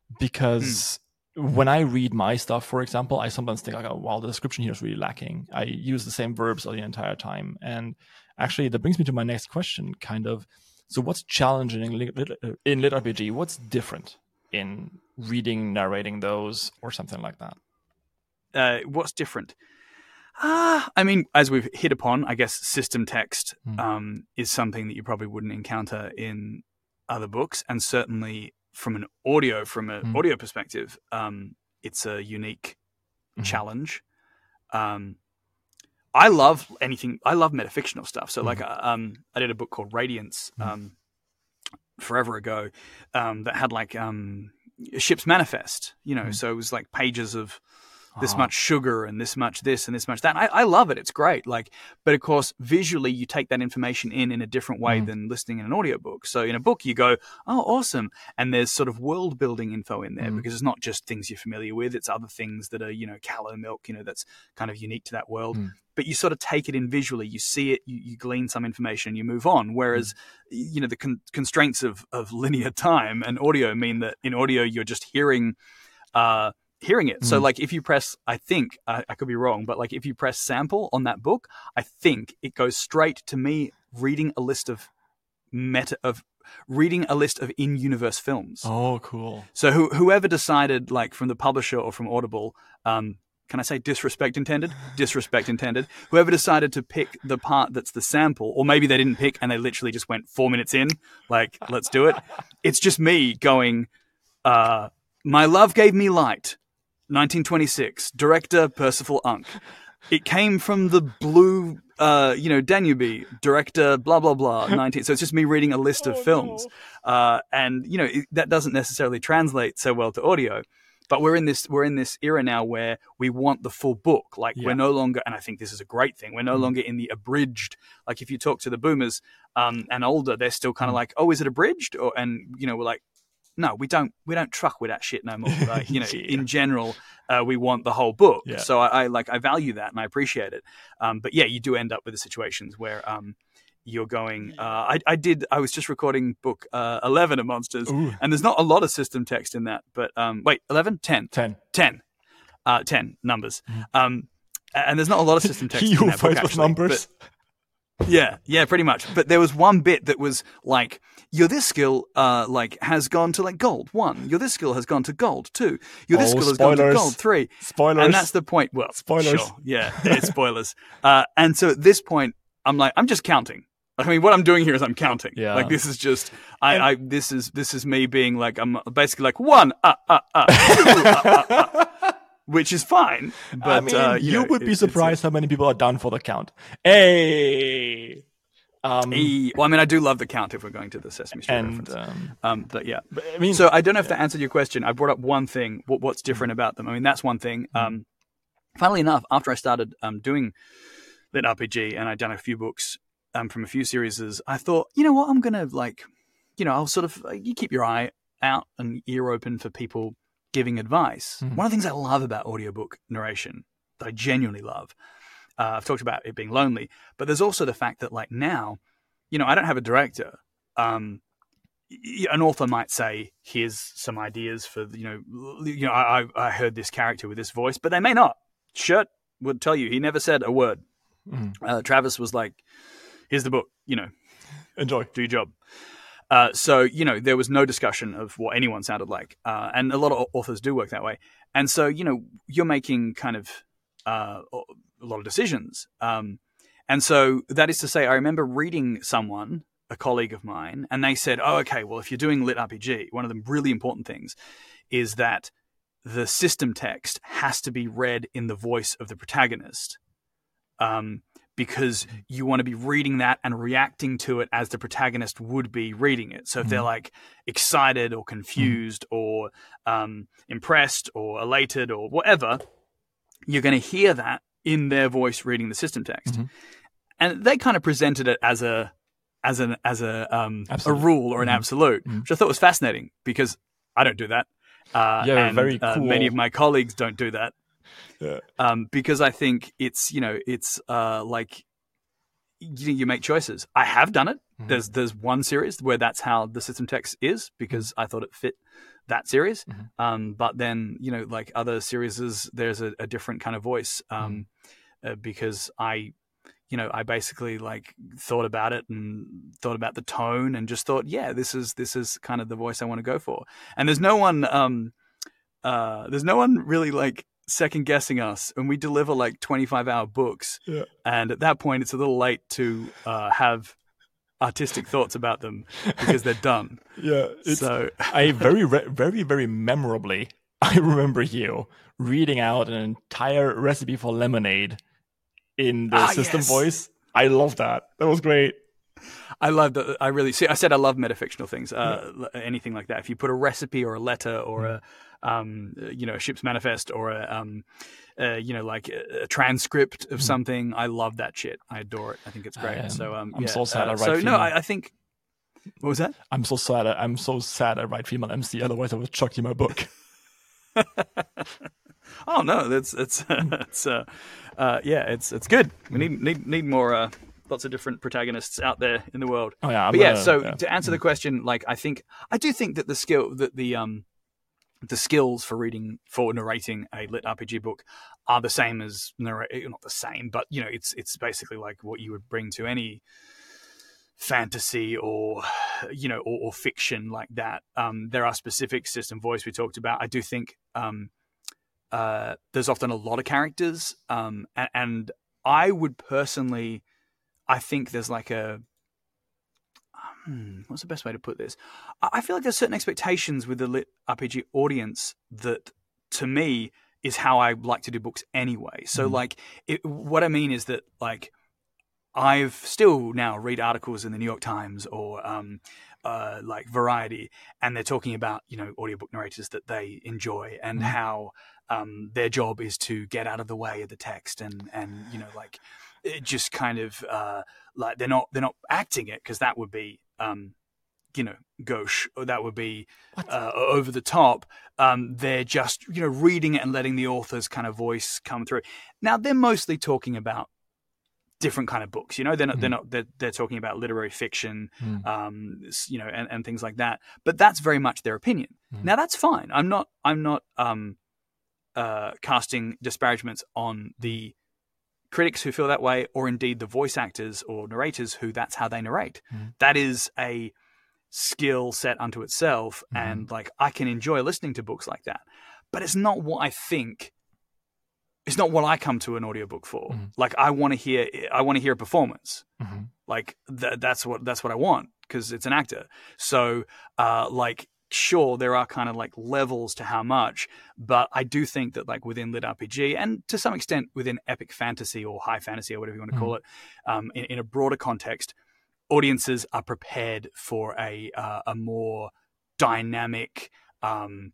[SPEAKER 2] because mm. when I read my stuff, for example, I sometimes think, like, oh, wow, the description here is really lacking. I use the same verbs the entire time, and actually, that brings me to my next question, kind of. So what's challenging in Lit, in Lit R P G? What's different in reading, narrating those, or something like that?
[SPEAKER 1] Uh, what's different? Ah, uh, I mean, as we've hit upon, I guess system text mm. um, is something that you probably wouldn't encounter in other books. And certainly from an audio, from an mm. audio perspective, um, it's a unique mm. challenge. Um I love anything. I love metafictional stuff. So, mm. like, um, I did a book called Radiance um, mm. forever ago um, that had like um, a ship's manifest. You know, mm. so it was like pages of this uh-huh. much sugar and this much this and this much that. And I, I love it. It's great. Like, but of course, visually, you take that information in in a different way mm. than listening in an audiobook. So, in a book, you go, "Oh, awesome!" And there's sort of world building info in there mm. because it's not just things you're familiar with. It's other things that are, you know, callow milk. You know, that's kind of unique to that world. Mm. But you sort of take it in visually, you see it, you, you glean some information, you move on. Whereas, mm. you know, the con- constraints of, of linear time and audio mean that in audio, you're just hearing uh, hearing it. Mm. So, like, if you press, I think, I, I could be wrong, but, like, if you press sample on that book, I think it goes straight to me reading a list of meta of reading a list of in-universe films.
[SPEAKER 2] Oh, cool.
[SPEAKER 1] So who, whoever decided, like from the publisher or from Audible, um, can I say disrespect intended? Disrespect intended. Whoever decided to pick the part that's the sample, or maybe they didn't pick and they literally just went four minutes in, like, let's do it. It's just me going, uh, My Love Gave Me Light, nineteen twenty-six, director Percival Unk. It came from the blue, uh, you know, Danube, director blah, blah, blah, nineteen. So it's just me reading a list of
[SPEAKER 2] Oh,
[SPEAKER 1] films.
[SPEAKER 2] no.
[SPEAKER 1] Uh, and, you know, it, that doesn't necessarily translate so well to audio. But we're in this we're in this era now where we want the full book. Like
[SPEAKER 2] Yeah.
[SPEAKER 1] we're no longer, and I think this is a great thing, we're no
[SPEAKER 2] Mm.
[SPEAKER 1] longer in the abridged. Like if you talk to the boomers um, and older, they're still kind of
[SPEAKER 2] Mm.
[SPEAKER 1] like, oh, is it abridged? Or and you know, we're like, no, we don't we don't truck with that shit no more. Like, you know,
[SPEAKER 2] Yeah.
[SPEAKER 1] in general, uh, we want the whole book.
[SPEAKER 2] Yeah.
[SPEAKER 1] So I, I like I value that and I appreciate it. Um, but yeah, you do end up with the situations where um, you're going. Uh, I, I did. I was just recording book uh, eleven of Monsters,
[SPEAKER 2] Ooh.
[SPEAKER 1] and there's not a lot of system text in that. But um, wait, eleven, ten,
[SPEAKER 2] ten.
[SPEAKER 1] ten, uh, ten numbers.
[SPEAKER 2] Mhm.
[SPEAKER 1] Um, and there's not a lot of system text
[SPEAKER 2] He
[SPEAKER 1] in
[SPEAKER 2] who
[SPEAKER 1] that book,
[SPEAKER 2] fights with
[SPEAKER 1] actually,
[SPEAKER 2] numbers.
[SPEAKER 1] but- yeah, yeah, pretty much. But there was one bit that was like, your this skill, uh, like has gone to like gold one. Your this skill has gone to gold two. Your this
[SPEAKER 2] Oh,
[SPEAKER 1] skill has gone to
[SPEAKER 2] spoilers.
[SPEAKER 1] gold three.
[SPEAKER 2] Spoilers.
[SPEAKER 1] And that's the point. Well,
[SPEAKER 2] Spoilers.
[SPEAKER 1] Sure, yeah, it's spoilers. uh, and so at this point, I'm like, I'm just counting. I mean, what I'm doing here is I'm counting.
[SPEAKER 2] Yeah.
[SPEAKER 1] Like this is just, I, I, this is this is me being like, I'm basically like one, uh, uh, uh, two, uh, uh, uh, which is fine. But
[SPEAKER 2] I mean,
[SPEAKER 1] uh,
[SPEAKER 2] you,
[SPEAKER 1] you, know,
[SPEAKER 2] would
[SPEAKER 1] it-
[SPEAKER 2] be
[SPEAKER 1] it's a-
[SPEAKER 2] surprised how many people are down for the count. Hey. Um,
[SPEAKER 1] E- well, I mean, I do love the count if we're going to the Sesame Street
[SPEAKER 2] and
[SPEAKER 1] reference.
[SPEAKER 2] um,
[SPEAKER 1] Um, but yeah.
[SPEAKER 2] but, I mean,
[SPEAKER 1] So I don't know if that answered your question. I brought up one thing. What, what's different about them? I mean, that's one thing.
[SPEAKER 2] Mm.
[SPEAKER 1] Um, funnily enough, after I started um, doing Lit R P G and I'd done a few books um, from a few series, I thought, you know what, I'm gonna like, you know, I'll sort of uh, you keep your eye out and ear open for people giving advice.
[SPEAKER 2] Mm.
[SPEAKER 1] One of the things I love about audiobook narration that I genuinely love. Uh, I've talked about it being lonely, but there's also the fact that like now, you know, I don't have a director. Um, y- an author might say, "Here's some ideas for you know, l- you know, I, I I heard this character with this voice," but they may not. Shirt would tell you he never said a word.
[SPEAKER 2] Mhm.
[SPEAKER 1] Uh, Travis was like, "Here's the book, you know,
[SPEAKER 2] enjoy.
[SPEAKER 1] do your job." Uh, so you know, there was no discussion of what anyone sounded like, uh, and a lot of authors do work that way. And so you know, you're making kind of uh, a lot of decisions. Um, and so that is to say, I remember reading someone, a colleague of mine, and they said, oh, okay, well, if you're doing Lit R P G, one of the really important things is that the system text has to be read in the voice of the protagonist. Um, because you want to be reading that and reacting to it as the protagonist would be reading it. So if they're like excited or confused or um, impressed or elated or whatever, you're going to hear that in their voice reading the system text.
[SPEAKER 2] Mm-hmm.
[SPEAKER 1] And they kind of presented it as a as an as a um, a
[SPEAKER 2] Absolute.
[SPEAKER 1] rule or an
[SPEAKER 2] Mhm.
[SPEAKER 1] absolute,
[SPEAKER 2] Mhm.
[SPEAKER 1] which I thought was fascinating because I don't do that. Uh,
[SPEAKER 2] Yeah,
[SPEAKER 1] and,
[SPEAKER 2] very
[SPEAKER 1] uh,
[SPEAKER 2] cool.
[SPEAKER 1] many of my colleagues don't do that.
[SPEAKER 2] Yeah.
[SPEAKER 1] Um, because I think it's you know it's uh, like you, you make choices. I have done it.
[SPEAKER 2] Mhm.
[SPEAKER 1] There's there's one series where that's how the system text is because I thought it fit that series.
[SPEAKER 2] Mhm.
[SPEAKER 1] Um, but then you know like other series, there's a, a different kind of voice um, uh, because I you know I basically like thought about it and thought about the tone and just thought yeah this is this is kind of the voice I want to go for. And there's no one um, uh, there's no one really like second guessing us, and we deliver like twenty-five hour books.
[SPEAKER 2] Yeah.
[SPEAKER 1] And at that point, it's a little late to uh, have artistic thoughts about them because they're done.
[SPEAKER 2] Yeah. It's,
[SPEAKER 1] So
[SPEAKER 2] I very, re- very, very memorably, I remember you reading out an entire recipe for lemonade in the
[SPEAKER 1] Ah,
[SPEAKER 2] system
[SPEAKER 1] yes.
[SPEAKER 2] voice. I love that. That was great.
[SPEAKER 1] I love that. I really see. I said I love metafictional things. Uh, l- Anything like that. If you put a recipe or a letter or a, um, you know, a ship's manifest or a, um, uh, you know, like a, a transcript of something, I love that shit. I adore it. I think it's great.
[SPEAKER 2] I am-
[SPEAKER 1] so um,
[SPEAKER 2] I'm
[SPEAKER 1] yeah.
[SPEAKER 2] so sad I
[SPEAKER 1] Uh,
[SPEAKER 2] write
[SPEAKER 1] so no,
[SPEAKER 2] female.
[SPEAKER 1] I, I think. What was that?
[SPEAKER 2] I'm so sad. I- I'm so sad I write female M C. Otherwise, I would chuck you my book.
[SPEAKER 1] Oh no, that's it's it's uh, uh, yeah, it's it's good. We need need need more uh, lots of different protagonists out there in the world.
[SPEAKER 2] Oh yeah. I'm
[SPEAKER 1] But yeah,
[SPEAKER 2] gonna-
[SPEAKER 1] so
[SPEAKER 2] yeah.
[SPEAKER 1] to answer the question, like I think I do think that the skill that the um the skills for reading for narrating a lit R P G book are the same as narrate not the same, but you know it's it's basically like what you would bring to any fantasy or, you know, or, or fiction like that. Um, there are specific system voice we talked about. I do think um, uh, there's often a lot of characters, um, and, and I would personally, I think there's like a, hmm, what's the best way to put this? I, I feel like there's certain expectations with the lit R P G audience that, to me, is how I like to do books anyway. So, mm. like, it, what I mean is that, like, I've still now read articles in the New York Times or um, uh, like Variety, and they're talking about, you know, audiobook narrators that they enjoy and mm-hmm. how um, their job is to get out of the way of the text and, and you know, like it just kind of uh, like they're not they're not acting it because that would be um, you know, gauche, or that would be uh, over the top. Um, they're just, you know, reading it and letting the author's kind of voice come through. Now they're mostly talking about different kind of books, you know, they're not, mm. they're not, they're, they're talking about literary fiction, mm. um, you know, and, and things like that, but that's very much their opinion. Mm. Now that's fine. I'm not, I'm not, um, uh, casting disparagements on the critics who feel that way, or indeed the voice actors or narrators who that's how they narrate. Mm. That is a skill set unto itself. Mm. And like, I can enjoy listening to books like that, but it's not what I think It's not what I come to an audiobook for. Mm-hmm. Like I want to hear, I want to hear a performance. Mm-hmm. Like th- that's what that's what I want because it's an actor. So, uh, like, sure, there are kind of like levels to how much, but I do think that like within lit R P G and to some extent within epic fantasy or high fantasy or whatever you want to mm-hmm. call it, um, in, in a broader context, audiences are prepared for a uh, a more dynamic, um,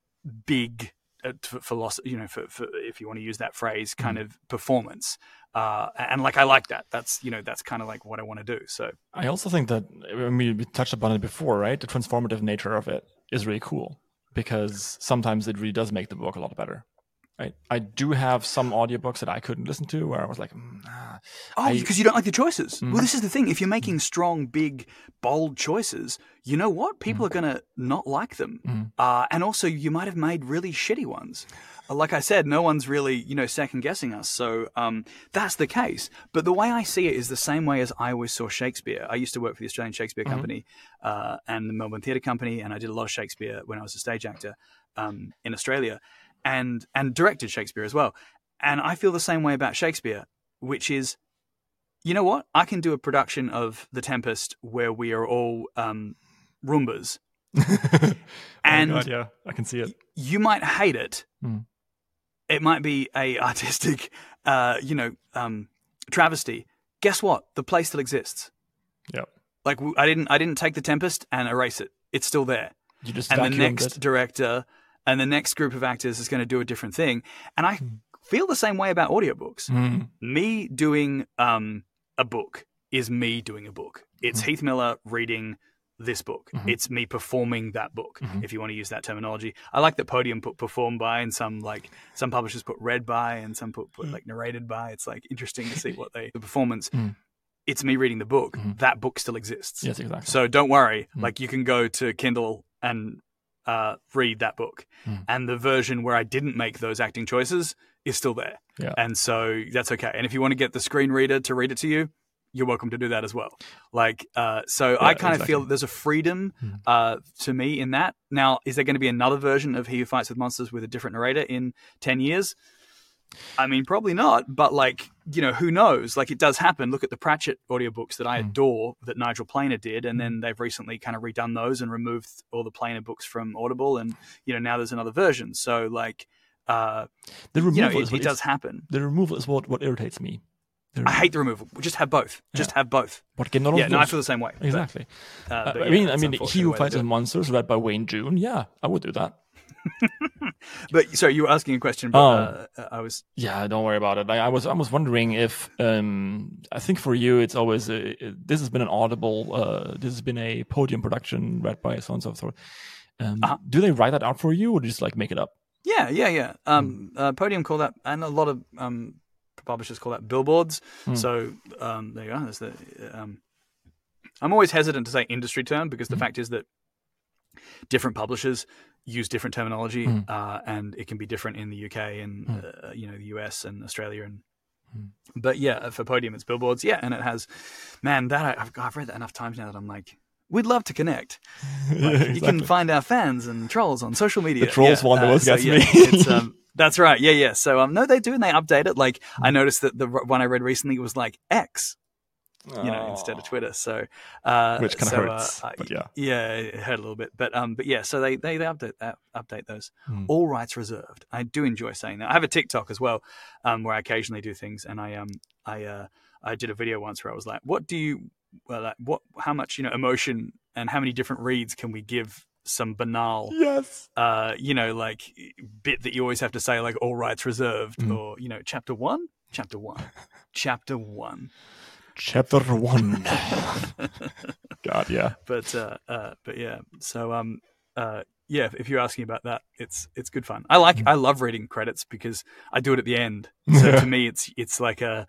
[SPEAKER 1] big. For, for you know, for, for if you want to use that phrase, kind mm. of performance, uh, and like I like that. That's you know, that's kind of like what I want to do. So
[SPEAKER 2] I also think that I mean, we touched upon it before, right? The transformative nature of it is really cool because sometimes it really does make the book a lot better. Right? I do have some audiobooks that I couldn't listen to where I was like, mm, ah,
[SPEAKER 1] oh, because you don't like the choices. Mm-hmm. Well, this is the thing. If you're making strong, big, bold choices, you know what? People mm-hmm. are going to not like them. Mm-hmm. Uh, and also, you might have made really shitty ones. Like I said, no one's really, you know, second guessing us. So um, that's the case. But the way I see it is the same way as I always saw Shakespeare. I used to work for the Australian Shakespeare mm-hmm. Company uh, and the Melbourne Theatre Company, and I did a lot of Shakespeare when I was a stage actor um, in Australia. And and directed Shakespeare as well. And I feel the same way about Shakespeare, which is, you know what? I can do a production of The Tempest where we are all um, Roombas. and
[SPEAKER 2] oh God, yeah, I can see it.
[SPEAKER 1] You might hate it. Mm. It might be a artistic, uh, you know, um, travesty. Guess what? The play still exists.
[SPEAKER 2] Yeah.
[SPEAKER 1] Like I didn't I didn't take The Tempest and erase it. It's still there.
[SPEAKER 2] You just
[SPEAKER 1] and the next
[SPEAKER 2] it.
[SPEAKER 1] director. And the next group of actors is going to do a different thing. And I mm. feel the same way about audiobooks. Mm. Me doing um, a book is me doing a book. It's mm. Heath Miller reading this book. Mm-hmm. It's me performing that book, mm-hmm. if you want to use that terminology. I like that Podium put performed by, and some like some publishers put read by, and some put, put like narrated by. It's like interesting to see what they the performance. Mm. It's me reading the book. Mm-hmm. That book still exists.
[SPEAKER 2] Yes, exactly.
[SPEAKER 1] So don't worry. Mm. Like you can go to Kindle and Uh, read that book, mm. and the version where I didn't make those acting choices is still there,
[SPEAKER 2] yeah.
[SPEAKER 1] and so that's okay. And if you want to get the screen reader to read it to you, you're welcome to do that as well. Like, uh, so yeah, I kind of exactly. feel that there's a freedom mm. uh, to me in that. Now, is there going to be another version of He Who Fights with Monsters with a different narrator in ten years? I mean, probably not, but like, you know, who knows? Like it does happen. Look at the Pratchett audiobooks that I mm. adore that Nigel Planer did. And then they've recently kind of redone those and removed all the Planer books from Audible. And, you know, now there's another version. So like, uh,
[SPEAKER 2] the removal
[SPEAKER 1] you know,
[SPEAKER 2] is
[SPEAKER 1] it,
[SPEAKER 2] what
[SPEAKER 1] it does happen.
[SPEAKER 2] The removal is what, what irritates me.
[SPEAKER 1] I hate the removal. Just have both. Yeah. Just have both.
[SPEAKER 2] What can not
[SPEAKER 1] yeah, no, I feel the same way.
[SPEAKER 2] Exactly.
[SPEAKER 1] But, uh, but
[SPEAKER 2] I
[SPEAKER 1] yeah,
[SPEAKER 2] mean, I mean, He Who Fights with Monsters, read by Wayne June. Yeah, I would do that.
[SPEAKER 1] But sorry, you were asking a question. But, um, uh, I was.
[SPEAKER 2] Yeah, don't worry about it. I, I was. I was wondering if. Um, I think for you, it's always. A, this has been an Audible. Uh, this has been a Podium production read by so and so forth. Um, uh-huh. Do they write that out for you, or do you just like make it up?
[SPEAKER 1] Yeah, yeah, yeah. Um, mm. uh, Podium call that, and a lot of um, publishers call that billboards. Mm. So um, there you go. That's the. Um, I'm always hesitant to say industry term because the mm. fact is that different publishers use different terminology, mm. uh, and it can be different in the U K and mm. uh, you know the U S and Australia and But yeah, for Podium, it's billboards. Yeah, and it has, man, that I, I've, I've read that enough times now that I'm like, we'd love to connect. Like,
[SPEAKER 2] Yeah, exactly.
[SPEAKER 1] You can find our fans and trolls on social media.
[SPEAKER 2] The trolls
[SPEAKER 1] yeah.
[SPEAKER 2] one that
[SPEAKER 1] uh,
[SPEAKER 2] always
[SPEAKER 1] so,
[SPEAKER 2] gets
[SPEAKER 1] yeah,
[SPEAKER 2] me.
[SPEAKER 1] it's, um, that's right. Yeah, yeah. So um, no, they do, and they update it. Like I noticed that the one I read recently was like X. You know,
[SPEAKER 2] Oh.
[SPEAKER 1] instead of Twitter, so uh,
[SPEAKER 2] Which kind of
[SPEAKER 1] so,
[SPEAKER 2] hurts,
[SPEAKER 1] uh,
[SPEAKER 2] but yeah,
[SPEAKER 1] yeah, it hurt a little bit, but um, but yeah, so they they, they update uh, update those.
[SPEAKER 2] Hmm.
[SPEAKER 1] All rights reserved. I do enjoy saying that. I have a TikTok as well, um, where I occasionally do things, and I um I uh I did a video once where I was like, what do you well, like, what how much you know emotion and how many different reads can we give some banal
[SPEAKER 2] yes,
[SPEAKER 1] uh you know like bit that you always have to say like all rights reserved
[SPEAKER 2] Hmm.
[SPEAKER 1] or you know chapter one chapter one chapter one.
[SPEAKER 2] Chapter one. God, yeah.
[SPEAKER 1] But uh, uh, but yeah. So um, uh, yeah. If you're asking about that, it's it's good fun. I like I love reading credits because I do it at the end. So to me, it's it's like a,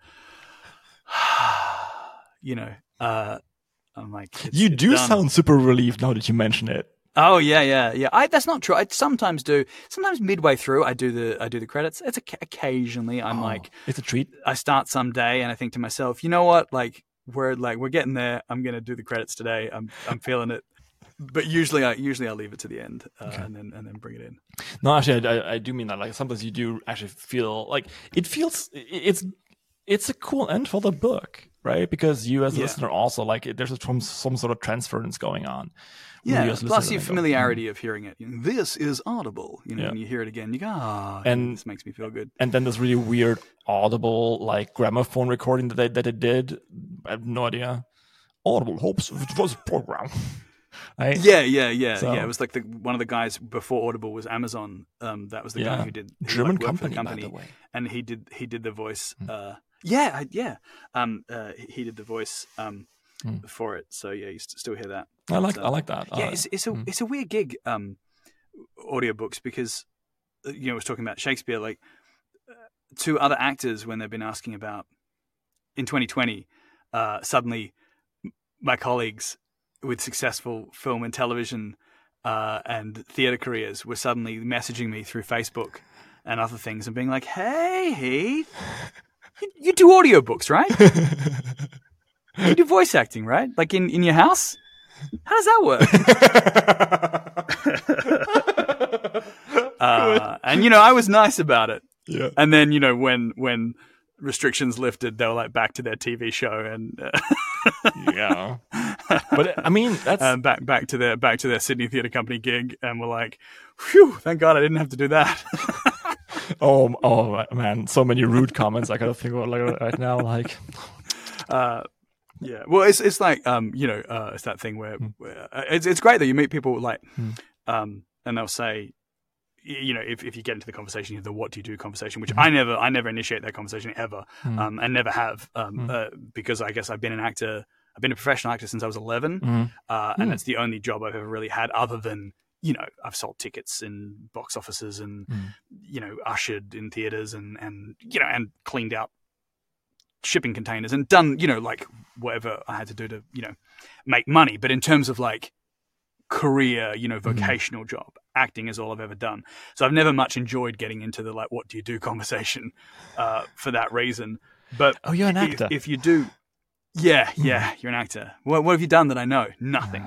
[SPEAKER 1] you know, uh, I'm like it's,
[SPEAKER 2] You
[SPEAKER 1] it's
[SPEAKER 2] do
[SPEAKER 1] done.
[SPEAKER 2] sound super relieved now that you mention it.
[SPEAKER 1] Oh yeah, yeah, yeah. I that's not true. I sometimes do. Sometimes midway through, I do the I do the credits. It's a, occasionally I'm
[SPEAKER 2] Oh,
[SPEAKER 1] like,
[SPEAKER 2] it's a treat.
[SPEAKER 1] I start some day and I think to myself, you know what, like. We're like we're getting there. I'm gonna do the credits today. I'm I'm feeling it, but usually I usually I leave it to the end uh,
[SPEAKER 2] Okay.
[SPEAKER 1] and then and then bring it in.
[SPEAKER 2] No, actually, I, I do mean that. Like sometimes you do actually feel like it feels it's it's a cool end for the book, right? Because you as a
[SPEAKER 1] Yeah.
[SPEAKER 2] listener also like there's a, some some sort of transference going on.
[SPEAKER 1] Yeah.
[SPEAKER 2] You as a
[SPEAKER 1] Plus
[SPEAKER 2] listener
[SPEAKER 1] your
[SPEAKER 2] then go,
[SPEAKER 1] familiarity of hearing it. You know, this is audible. You know,
[SPEAKER 2] Yeah.
[SPEAKER 1] when you hear it again, you go, ah,
[SPEAKER 2] And-
[SPEAKER 1] this makes me feel good.
[SPEAKER 2] and then this really weird audible like gramophone recording that they that it did. I have no idea. Audible hopes it was a program. Right?
[SPEAKER 1] Yeah, yeah, yeah,
[SPEAKER 2] So-
[SPEAKER 1] yeah. It was like the one of the guys before Audible was Amazon. Um, that was the
[SPEAKER 2] Yeah.
[SPEAKER 1] guy who did who,
[SPEAKER 2] German
[SPEAKER 1] like, worked for
[SPEAKER 2] company,
[SPEAKER 1] the company,
[SPEAKER 2] by the way.
[SPEAKER 1] and he did he did the voice.
[SPEAKER 2] Mm.
[SPEAKER 1] Uh, yeah, I- yeah. Um, uh, he did the voice. Um,
[SPEAKER 2] Mm.
[SPEAKER 1] for it. So yeah, you st- still hear that.
[SPEAKER 2] I like
[SPEAKER 1] But,
[SPEAKER 2] I
[SPEAKER 1] uh,
[SPEAKER 2] like that.
[SPEAKER 1] Yeah,
[SPEAKER 2] Uh,
[SPEAKER 1] it's it's a
[SPEAKER 2] mm.
[SPEAKER 1] it's a weird gig. Um, audiobooks because uh, you know I was talking about Shakespeare. Like uh, to other actors when they've been asking about in twenty twenty, uh, suddenly m- my colleagues with successful film and television uh, and theatre careers were suddenly messaging me through Facebook and other things and being like, "Hey, Heath, you, you do audiobooks, right? You do voice acting, right? Like in, in your house? How does that work?" uh, and you know, I was nice about it.
[SPEAKER 2] Yeah.
[SPEAKER 1] And then you know, when when restrictions lifted, they were like back to their T V show and uh,
[SPEAKER 2] Yeah. But I mean, that's
[SPEAKER 1] um, back back to their back to their Sydney Theatre Company gig, and we're like, "Phew! Thank God I didn't have to do that."
[SPEAKER 2] oh oh man, so many rude comments I gotta think about like right now. Like,
[SPEAKER 1] uh, yeah, well, it's it's like um, you know, uh, it's that thing where, where uh, it's it's great that you meet people like,
[SPEAKER 2] Hmm.
[SPEAKER 1] um, and they'll say, y- you know, if, if you get into the conversation, you have the "what do you do" conversation, which I never I never initiate that conversation ever,
[SPEAKER 2] Hmm.
[SPEAKER 1] um, and never have, um,
[SPEAKER 2] Hmm.
[SPEAKER 1] uh, because I guess I've been an actor, I've been a professional actor since I was eleven,
[SPEAKER 2] Mhm.
[SPEAKER 1] uh,
[SPEAKER 2] Hmm.
[SPEAKER 1] and it's the only job I've ever really had, other than you know, I've sold tickets in box offices and
[SPEAKER 2] Hmm.
[SPEAKER 1] you know, ushered in theaters and and you know, and cleaned out shipping containers and done, you know, like whatever I had to do to, you know, make money. But in terms of like career, you know, vocational job, acting is all I've ever done. So I've never much enjoyed getting into the like, what do you do conversation uh, for that reason. But
[SPEAKER 2] Oh, you're an
[SPEAKER 1] if,
[SPEAKER 2] actor.
[SPEAKER 1] if you do, yeah, yeah, you're an actor. What, what have you done that I know? Nothing.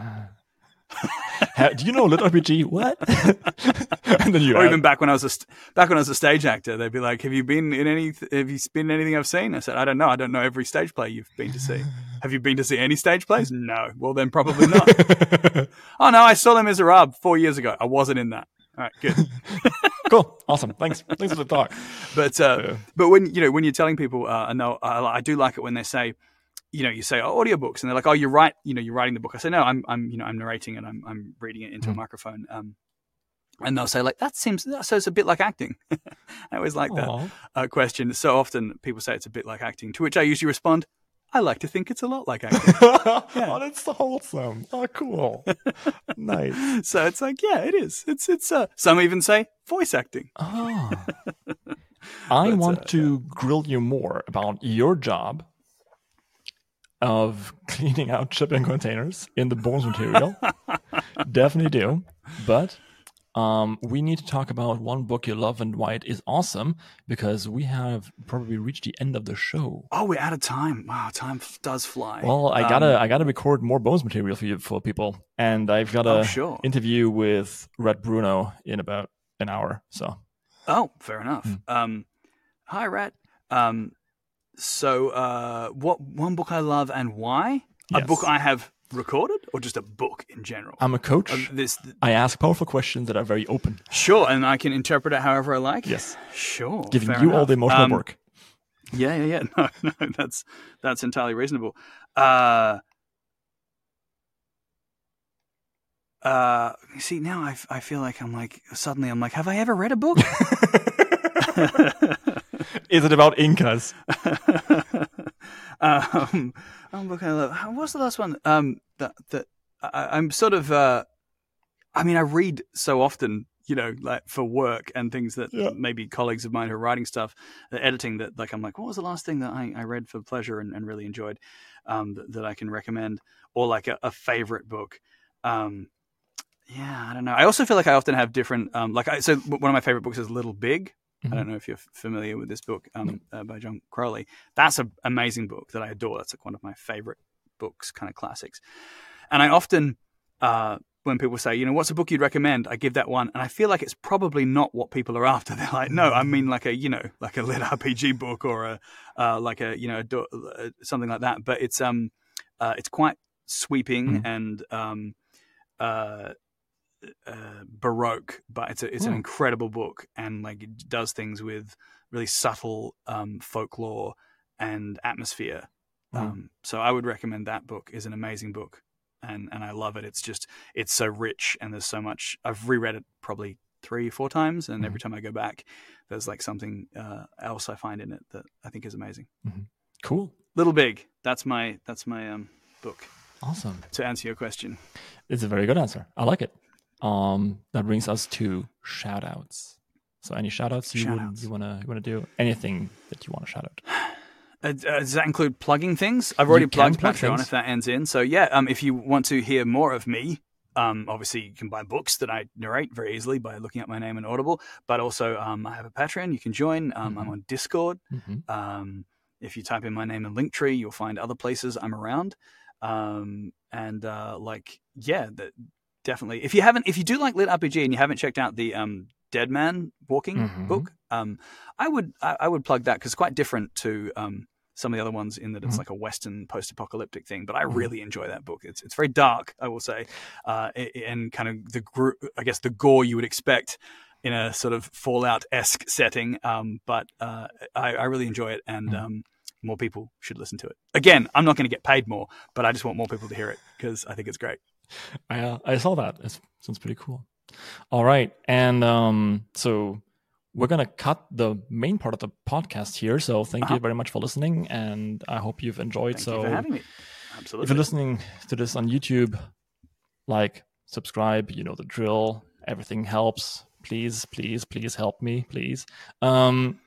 [SPEAKER 2] Ha- do you know Little R P G? What? And then you
[SPEAKER 1] Or
[SPEAKER 2] add-
[SPEAKER 1] even back when I was a st- back when I was a stage actor, they'd be like, "Have you been in any? Have you been in anything I've seen?" I said, "I don't know. I don't know every stage play you've been to see. Have you been to see any stage plays? No. Well, then probably not. Oh no, I saw Les Miserables four years ago. I wasn't in that. All right, good.
[SPEAKER 2] Cool, awesome. Thanks, thanks for the talk.
[SPEAKER 1] But uh,
[SPEAKER 2] Yeah.
[SPEAKER 1] but when you know when you're telling people, uh, and they'll- I, I do like it when they say, you know, you say oh, audiobooks, and they're like, "Oh, you're right. You know, you're writing the book." I say, "No, I'm I'm you know I'm narrating and I'm I'm reading it into a
[SPEAKER 2] Mm.
[SPEAKER 1] microphone." Um, and they'll say like, "That seems so. It's a bit like acting." I always like that.
[SPEAKER 2] Aw.
[SPEAKER 1] uh, question. So often people say it's a bit like acting, to which I usually respond, I like to think it's a lot like acting.
[SPEAKER 2] Oh, that's so wholesome. Oh, cool. Nice.
[SPEAKER 1] So it's like, yeah, it is. It's it's. Uh, some even say voice acting.
[SPEAKER 2] Oh. I
[SPEAKER 1] But,
[SPEAKER 2] want
[SPEAKER 1] uh,
[SPEAKER 2] to grill you more about your job of cleaning out shipping containers in the bonus material. Definitely do. But Um, we need to talk about one book you love and why it is awesome, because we have probably reached the end of the show.
[SPEAKER 1] Oh, we're out of time. Wow, time f- does fly.
[SPEAKER 2] Well, I gotta um, I gotta record more bonus material for you for people, and I've got a
[SPEAKER 1] oh, sure.
[SPEAKER 2] interview with Red Bruno in about an hour. So.
[SPEAKER 1] Oh, fair enough.
[SPEAKER 2] Mm.
[SPEAKER 1] Um, hi, Rat. Um, so, uh, what one book I love and why?
[SPEAKER 2] Yes.
[SPEAKER 1] A book I have recorded, or just a book in general?
[SPEAKER 2] I'm a coach.
[SPEAKER 1] Uh, this, th-
[SPEAKER 2] I ask powerful questions that are very open.
[SPEAKER 1] Sure, and I can interpret it however I like.
[SPEAKER 2] Yes.
[SPEAKER 1] Sure.
[SPEAKER 2] Giving
[SPEAKER 1] fair
[SPEAKER 2] you
[SPEAKER 1] enough.
[SPEAKER 2] all the emotional
[SPEAKER 1] um,
[SPEAKER 2] work.
[SPEAKER 1] Yeah, yeah, yeah. No, no, that's that's entirely reasonable. Uh, uh, see, now I, I feel like I'm like suddenly I'm like, have I ever read a book?
[SPEAKER 2] Is it about Incas?
[SPEAKER 1] um, oh, book I love. What's the last one? Um, that that I, I'm sort of. Uh, I mean, I read so often, you know, like for work and things that
[SPEAKER 2] yeah.
[SPEAKER 1] maybe colleagues of mine who are writing stuff, uh, editing, that like I'm like, what was the last thing that I, I read for pleasure and, and really enjoyed, um, that, that I can recommend, or like a, a favorite book. Um, yeah, I don't know. I also feel like I often have different, um, like I, so one of my favorite books is Little Big. Mm-hmm. I don't know if you're familiar with this book, um, no. uh, by John Crowley. That's an amazing book that I adore. That's like one of my favorite books, kind of classics. And I often, uh, when people say, you know, what's a book you'd recommend? I give that one. And I feel like it's probably not what people are after. They're like, no, I mean like a, you know, like a lit R P G book or a, uh, like a, you know, a do- uh, something like that. But it's, um, uh, it's quite sweeping mm. and, um, uh, uh, baroque, but it's a, it's oh. an incredible book, and like it does things with really subtle, um, folklore and atmosphere. Mm. Um, so I would recommend that book. Is an amazing book. And and I love it. It's just, it's so rich, and there's so much. I've reread it probably three, four times, and mm-hmm. every time I go back, there's like something uh, else I find in it that I think is amazing.
[SPEAKER 2] Mm-hmm. Cool.
[SPEAKER 1] Little Big. That's my that's my um, book.
[SPEAKER 2] Awesome.
[SPEAKER 1] To answer your question,
[SPEAKER 2] it's a very good answer. I like it. Um, that brings us to shout outs. So any shout outs you,
[SPEAKER 1] shout-outs.
[SPEAKER 2] you wanna you wanna do? Anything that you want to shout out?
[SPEAKER 1] Uh, does that include plugging things? I've already
[SPEAKER 2] you
[SPEAKER 1] plugged
[SPEAKER 2] plug
[SPEAKER 1] Patreon
[SPEAKER 2] things.
[SPEAKER 1] if that ends in. So yeah, um, if you want to hear more of me, um, obviously you can buy books that I narrate very easily by looking up my name in Audible. But also, um, I have a Patreon you can join. Um, mm-hmm. I'm on Discord.
[SPEAKER 2] Mm-hmm.
[SPEAKER 1] Um, if you type in my name in Linktree, you'll find other places I'm around. Um, and uh, like yeah, that definitely. If you haven't, if you do like lit R P G and you haven't checked out the um, Dead Man Walking
[SPEAKER 2] mm-hmm.
[SPEAKER 1] book, um, I would I, I would plug that because it's quite different to um, some of the other ones in that it's mm-hmm. like a Western post-apocalyptic thing. But I mm-hmm. really enjoy that book. It's it's very dark, I will say, uh, and kind of the gr- I guess the gore you would expect in a sort of Fallout-esque setting. Um, but uh, I, I really enjoy it, and
[SPEAKER 2] mm-hmm.
[SPEAKER 1] um, more people should listen to it. Again, I'm not going to get paid more, but I just want more people to hear it because I think it's great.
[SPEAKER 2] I uh, I saw that. It sounds pretty cool. All right, and um, so we're gonna cut the main part of the podcast here. So thank uh-huh. you very much for listening, and I hope you've enjoyed.
[SPEAKER 1] Thank
[SPEAKER 2] so
[SPEAKER 1] you for having me. Absolutely.
[SPEAKER 2] If you're listening to this on YouTube, like, subscribe. You know the drill. Everything helps. Please, please, please help me, please. Um,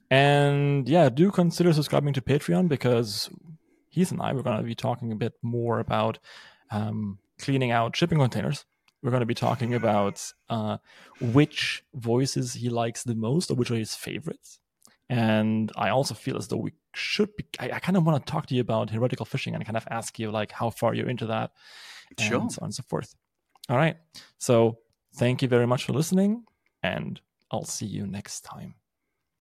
[SPEAKER 2] and yeah, do consider subscribing to Patreon because Heath and I we're gonna be talking a bit more about um. cleaning out shipping containers. We're going to be talking about uh, which voices he likes the most or which are his favorites. And I also feel as though we should be, I, I kind of want to talk to you about heretical fishing and kind of ask you like how far you're into that and
[SPEAKER 1] sure.
[SPEAKER 2] so on and so forth. All right. So thank you very much for listening, and I'll see you next time.